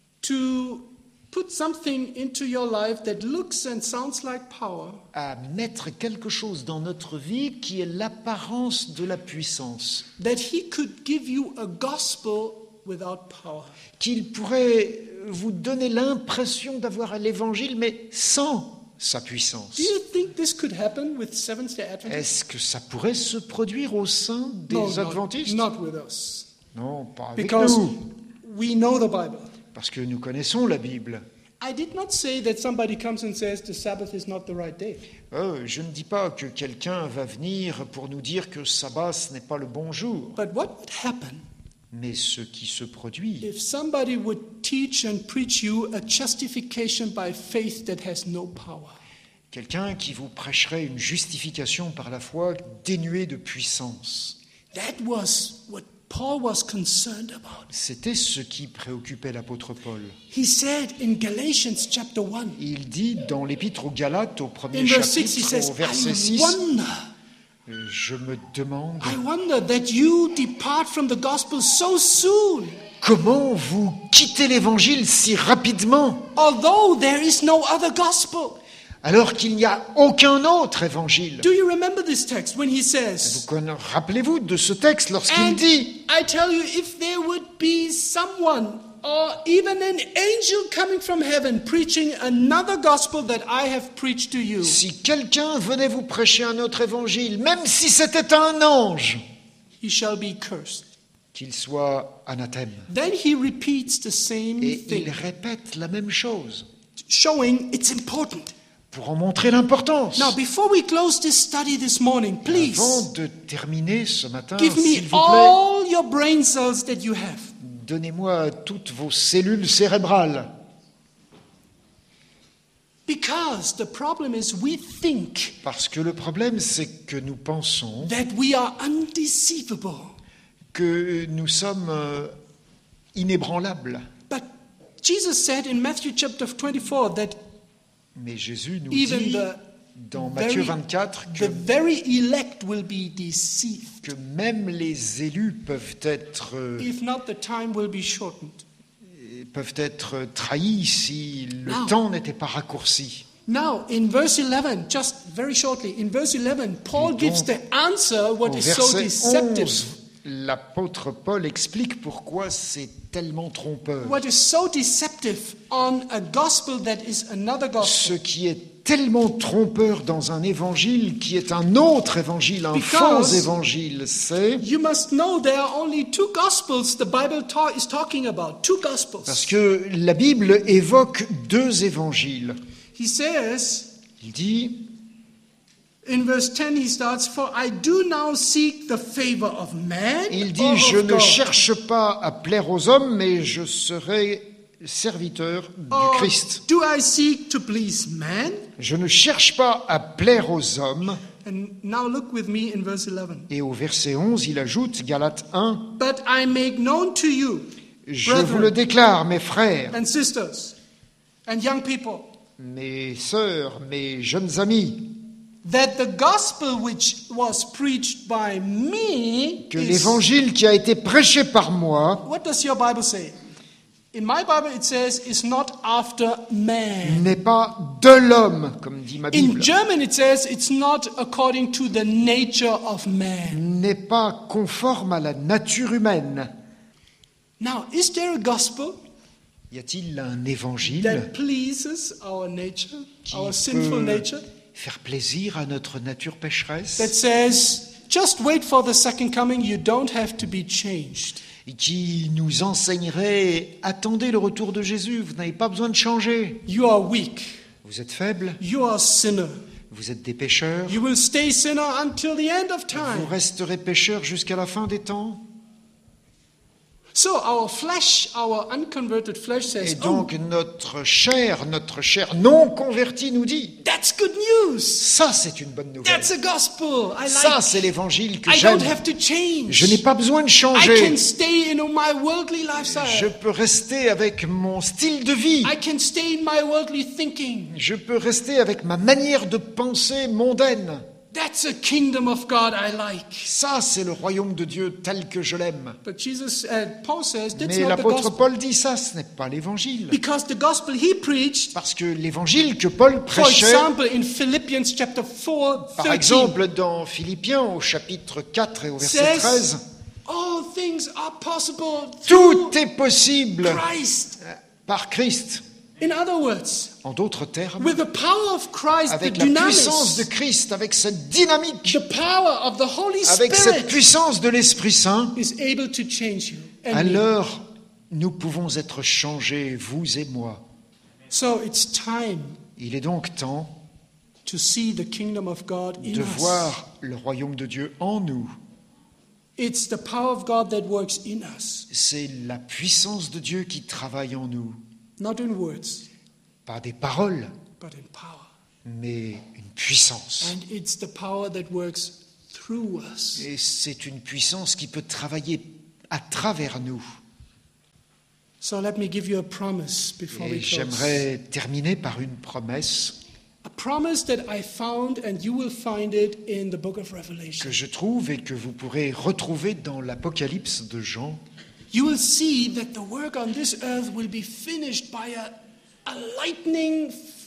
to put something into your life that looks and sounds like power, à mettre quelque chose dans notre vie qui est l'apparence de la puissance, that he could give you a gospel without power? qu'il pourrait vous donner l'impression d'avoir l'évangile, mais sans sa puissance? Do you think this could happen with Seventh-day Adventists? Est-ce que ça pourrait se produire au sein des adventistes? not with us. Non, pas avec Because nous, we know the Bible. parce que nous connaissons la Bible. I did not say that somebody comes and says the Sabbath is not the right day. Je ne dis pas que quelqu'un va venir pour nous dire que sabbat, ce n'est pas le bon jour. But what would happen Mais ce qui se produit, if somebody would teach and preach you a justification by faith that has no power? quelqu'un qui vous prêcherait une justification par la foi dénuée de puissance. That was what Paul was concerned about. C'était ce qui préoccupait l'apôtre Paul. He said in Galatians chapter 1, Il dit dans l'épître aux Galates, au premier in verse 6, he chapitre, says, au verset I 6, wonder je me demande that you depart from the gospel so soon, comment vous quittez l'évangile si rapidement, although there is no other gospel. alors qu'il n'y a aucun autre évangile. Do you remember this text when he says, Rappelez-vous de ce texte lorsqu'il and dit, I tell you, if there would be someone or even an angel coming from heaven preaching another gospel that I have preached to you, si quelqu'un venait vous prêcher un autre évangile, même si c'était un ange, he shall be cursed. qu'il soit anathème. Then he repeats the same Et thing, il répète la même chose showing it's important. pour en montrer l'importance. Now, before we close this study this morning, Avant please de terminer ce matin, give me s'il vous plaît, all your brain cells that you have. donnez-moi toutes vos cellules cérébrales. Because the problem is we think Parce que le problème, c'est que nous pensons that we are undeceivable. que nous sommes inébranlables. But Jesus said in Matthew chapter 24 that Mais Jésus nous even dit, the dans Matthieu 24 the very elect will be deceived. que même les élus peuvent être If not, the time will be shortened. trahis si le Now. temps n'était pas raccourci. Now, in verse 11, just very shortly, in verse 11, Paul gives the answer what Au is so verset deceptive. 11, l'apôtre Paul explique pourquoi c'est tellement trompeur. What is so deceptive on a gospel that is another Ce gospel. qui est tellement trompeur dans un évangile qui est un autre évangile, un Because- faux évangile, c'est You must know there are only two gospels the Bible is talking about. Two gospels. parce que la Bible évoque deux évangiles. He says, Il dit, in verse 10, he starts, For I do now seek the favor of man il or dit, je of ne God. cherche pas à plaire aux hommes, mais je serai serviteur du Or Christ. do I seek to please man? Je ne cherche pas à plaire aux hommes. And now look with me in verse 11. Et au verset 11, il ajoute, Galates 1, But I make known to you, je vous le déclare, mes frères, and sisters, and young people, mes sœurs, mes jeunes amis, that the gospel which was preached by me que is... l'évangile qui a été prêché par moi What does your Bible say? In my Bible it says, is not after man. n'est pas de l'homme, comme dit ma In Bible, German it says, it's not according to the nature of man. n'est pas conforme à la nature humaine. Now, is there a gospel Y a-t-il un évangile that pleases our nature, qui our sinful peut nature? faire plaisir à notre nature pécheresse That says, just wait for the second coming, you don't have to be changed. et qui nous enseignerait attendez le retour de Jésus, vous n'avez pas besoin de changer. You are weak. Vous êtes faible, You are a sinner. vous êtes des pécheurs, You will stay sinner until the end of vous time. resterez pécheurs jusqu'à la fin des temps. So our flesh, our unconverted flesh Et says, oh, donc notre chair non convertie nous dit that's good news. ça c'est une bonne nouvelle. That's a gospel. I Ça like. c'est l'évangile que I j'aime. don't have to change. Je n'ai pas besoin de I changer. can stay in my worldly Je lifestyle. peux rester avec mon style de vie. I can stay in my worldly thinking. Je peux rester avec ma manière de penser mondaine. That's a kingdom of God I like. Ça, c'est le royaume de Dieu tel que je l'aime. But Paul says that's Mais not the l'apôtre gospel. Paul dit ça, ce n'est pas l'évangile. Because the gospel he preached, Parce que l'évangile que Paul for prêchait, example, in Philippians chapter 4, par 13, exemple dans Philippiens au chapitre 4 et au verset says, 13, all things are possible through tout est possible Christ. par Christ. In other words, En d'autres termes, with the power of Christ, the avec la puissance de dynamis, Christ, avec cette dynamique, the power of the Holy avec cette Spirit puissance de l'Esprit Saint, is able to change you. And me. alors nous pouvons être changés, vous et moi. So it's time Il est donc temps to see the kingdom of God in de us. voir le royaume de Dieu en nous. It's the power of God that works in us, C'est la puissance de Dieu qui travaille en nous. not in words, Pas des paroles, but in power. mais une puissance. And it's the power that works through us. Et c'est une puissance qui peut travailler à travers nous. So let me give you a promise before Et we close. j'aimerais terminer par une promesse A promise that I found, and you will find it in the book of Revelation. que je trouve et que vous pourrez retrouver dans l'Apocalypse de Jean. You will see that the work on this earth will be finished by a lightning,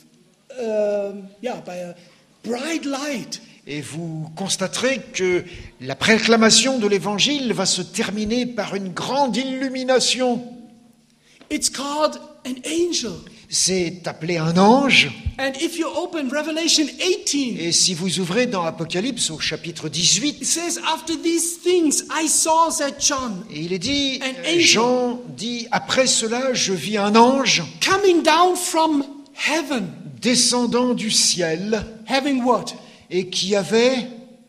by a bright light. Et vous constaterez que la proclamation de l'Évangile va se terminer par une grande illumination. It's called an angel. C'est appelé un ange. And if you open Revelation 18, Et si vous ouvrez dans l'Apocalypse au chapitre 18, it says, after these things I saw, said John, et il est dit, An angel. Jean dit, après cela, je vis un ange coming down from heaven, descendant du ciel having what? et qui avait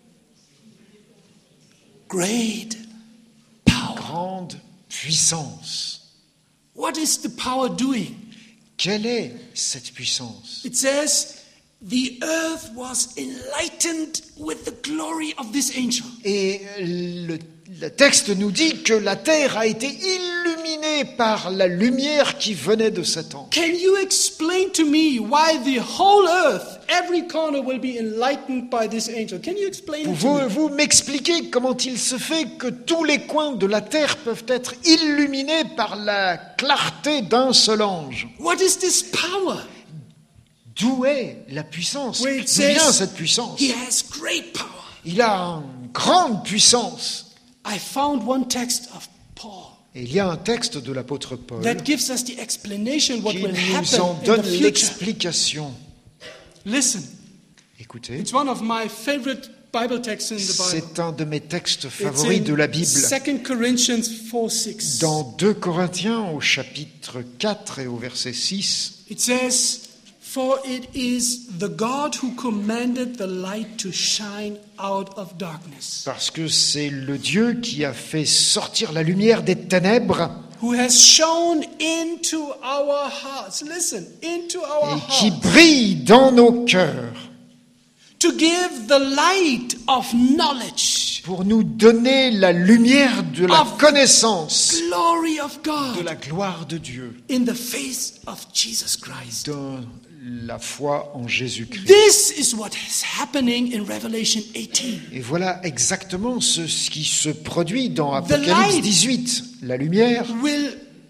Great power. grande puissance. What is the power doing? Quelle est cette puissance? It says, the earth was enlightened with the glory of this angel. Et le texte nous dit que la terre a été illuminée illuminés par la lumière qui venait de cet ange. Can you explain to me why the whole earth, every corner will be enlightened by this angel? Can you explain it to me? Pouvez-vous m'expliquer comment il se fait que tous les coins de la terre peuvent être illuminés par la clarté d'un seul ange? What is this power? D'où est la puissance? Where it D'où vient says cette puissance? he has great power. Il a une grande puissance. I found one text of Paul Et il y a un texte de l'apôtre Paul that gives us the explanation what qui will nous happen en in the donne future. l'explication. Listen, Écoutez, it's one of my favorite Bible texts in the Bible. c'est un de mes textes It's favoris de la Bible. 2 Corinthians 4:6. Dans 2 Corinthiens, au chapitre 4 et au verset 6, It says, "For it is the God who commanded the light to shine out of darkness, parce que c'est le Dieu qui a fait sortir la lumière des ténèbres who has shone into our hearts." Listen, into our et qui hearts. brille dans nos cœurs To give the light of knowledge, pour nous donner la lumière de la Of connaissance glory of de God la gloire de Dieu, in the face of Jesus Christ. dans la foi en Jésus-Christ. This is what is happening in Revelation 18. Et voilà exactement ce qui se produit dans light Apocalypse 18. La lumière Will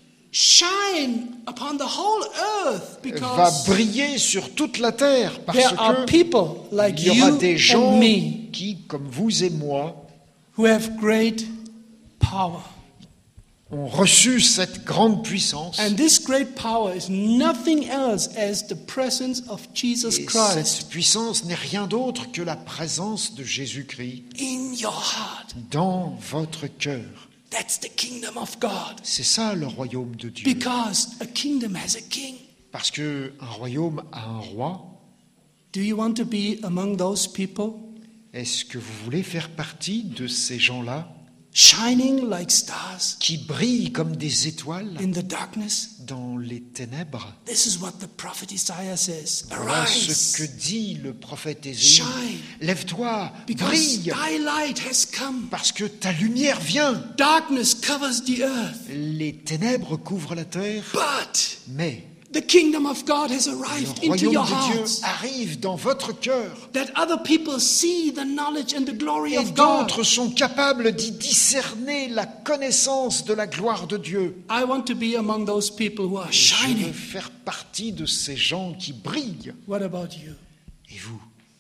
shine upon the whole earth va because briller sur toute la terre parce there are que people like il y aura you des and gens me qui, comme vous et moi, who have great power. ont reçu cette grande puissance. And this great power is nothing else as the presence of Jesus Et Christ cette puissance n'est rien d'autre que la présence de Jésus-Christ in your heart. dans votre cœur. That's the kingdom of God. C'est ça le royaume de Dieu. Because a kingdom has a king. Parce qu'un royaume a un roi. Do you want to be among those people Est-ce que vous voulez faire partie de ces gens-là shining like stars qui brillent comme des étoiles in the darkness? dans les ténèbres? This is what the prophet Isaiah says. Voilà ce Arise, que dit le prophète Ésaïe. shine, Lève-toi, because brille, thy light has come. parce que ta lumière vient. Darkness covers the earth, Les ténèbres couvrent la terre, but mais the kingdom of God has le arrived into royaume your de Dieu hearts. arrive dans votre cœur. That other people see the knowledge and the glory Et of God. d'autres sont capables d'y discerner la connaissance de la gloire de Dieu. I want to be among those people who are Je veux shining. faire partie de ces gens qui brillent. What about you? Et vous,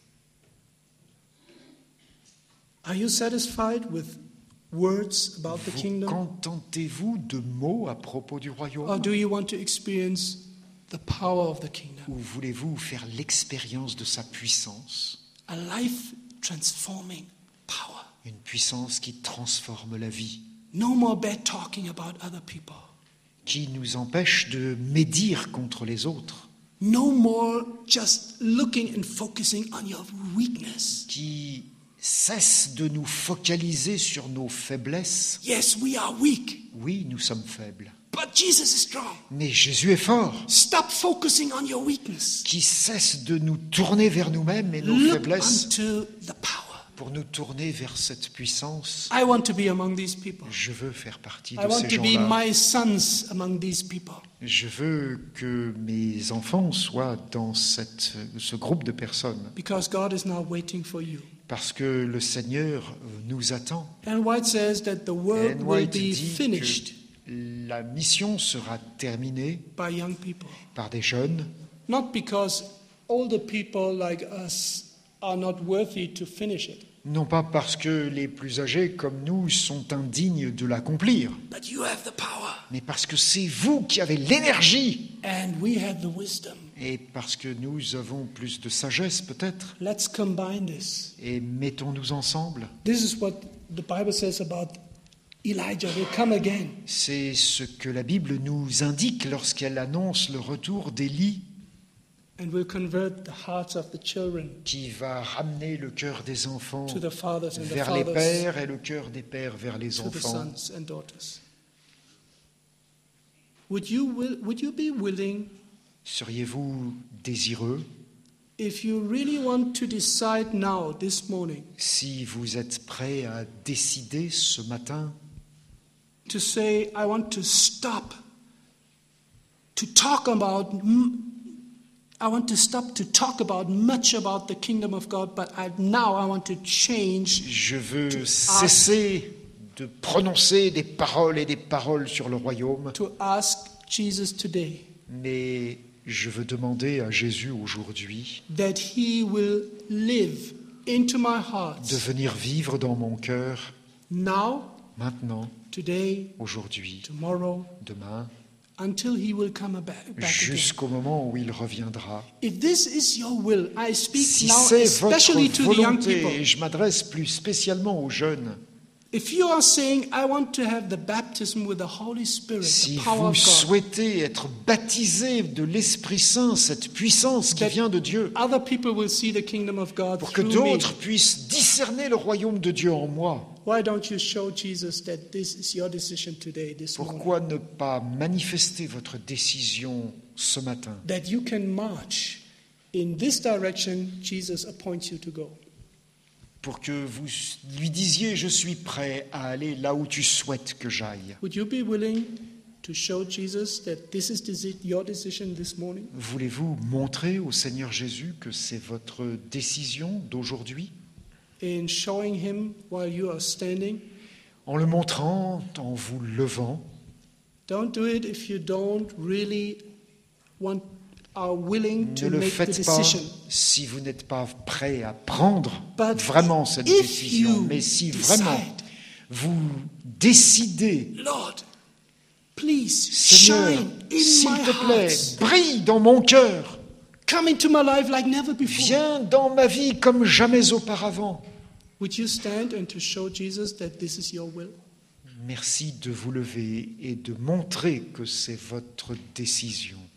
Are you satisfied with words about the vous kingdom? contentez-vous de mots à propos du Or royaume? do you want to experience the power of the kingdom? Ou voulez-vous faire l'expérience de sa puissance? A life transforming power. Une puissance qui transforme la vie, No more bad talking about other people. qui nous empêche de médire contre les autres, No more just looking and focusing on your weakness. qui cesse de nous focaliser sur nos faiblesses. Yes, we are weak, Oui, nous sommes faibles, but Jesus is strong. mais Jésus est fort, Stop focusing on your weakness. qui cesse de nous tourner vers nous-mêmes et nos Look faiblesses unto the power. pour nous tourner vers cette puissance. I want to be among these people. Je veux faire partie I de want ces to be gens-là. my sons among these people. Je veux que mes enfants soient dans ce groupe de personnes, Because God is now waiting for you. parce que le Seigneur nous attend. And White says that the work Ellen will White be dit finished que la mission sera terminée by young people. par des jeunes, Not because older people like us are not worthy to finish it, non pas parce que les plus âgés comme nous sont indignes de l'accomplir, but you have the power mais parce que c'est vous qui avez l'énergie and we have the wisdom. et parce que nous avons plus de sagesse peut-être. Let's combine this. Et mettons-nous ensemble. This is what the Bible says about Elijah will come again. C'est ce que la Bible nous indique lorsqu'elle annonce le retour d'Élie, And will convert the hearts of the children qui va ramener le cœur des enfants to the fathers and the vers les fathers pères et le cœur des pères vers les to the enfants. sons and daughters. Would you be willing, Seriez-vous désireux, if you really want to decide now, this morning, si vous êtes prêt à décider ce matin to say, I want to stop to talk about much about the kingdom of God, but now I want to change. Je veux cesser de prononcer des paroles sur le royaume, To ask Jesus today mais je veux demander à Jésus aujourd'hui that He will live into my heart de venir vivre dans mon cœur now, maintenant, today, aujourd'hui, tomorrow, demain, until He will come back again. jusqu'au moment où il reviendra. If this is your will, I speak Si now c'est especially votre to the young volonté, people. et je m'adresse plus spécialement aux jeunes, If you are saying, I want to have the baptism with the Holy Spirit, si the power vous of God, souhaitez être baptisé de l'Esprit Saint, cette puissance qui vient de Dieu, other people will see the kingdom of God pour que through me. d'autres puissent discerner le royaume de Dieu en moi, Why don't you show Jesus that this is your decision today, this morning? pourquoi ne pas manifester votre décision ce matin, That you can march in this direction Jesus appoints you to go. pour que vous lui disiez, je suis prêt à aller là où tu souhaites que j'aille. Would you be willing to show Jesus that this is your decision this morning? Voulez-vous montrer au Seigneur Jésus que c'est votre décision d'aujourd'hui, In showing Him while you are standing? en le montrant, en vous levant? Don't do it if you don't really are willing Ne to le make the faites pas decision. si vous n'êtes pas prêt à prendre But vraiment cette if décision. you Mais si decide, vraiment vous décidez, Lord, please Seigneur, shine in s'il my te plaît, heart. brille dans mon cœur, Come into my life like never before. viens dans ma vie comme jamais auparavant. Would you stand and to show Jesus that this is your will? Merci de vous lever et de montrer que c'est votre décision.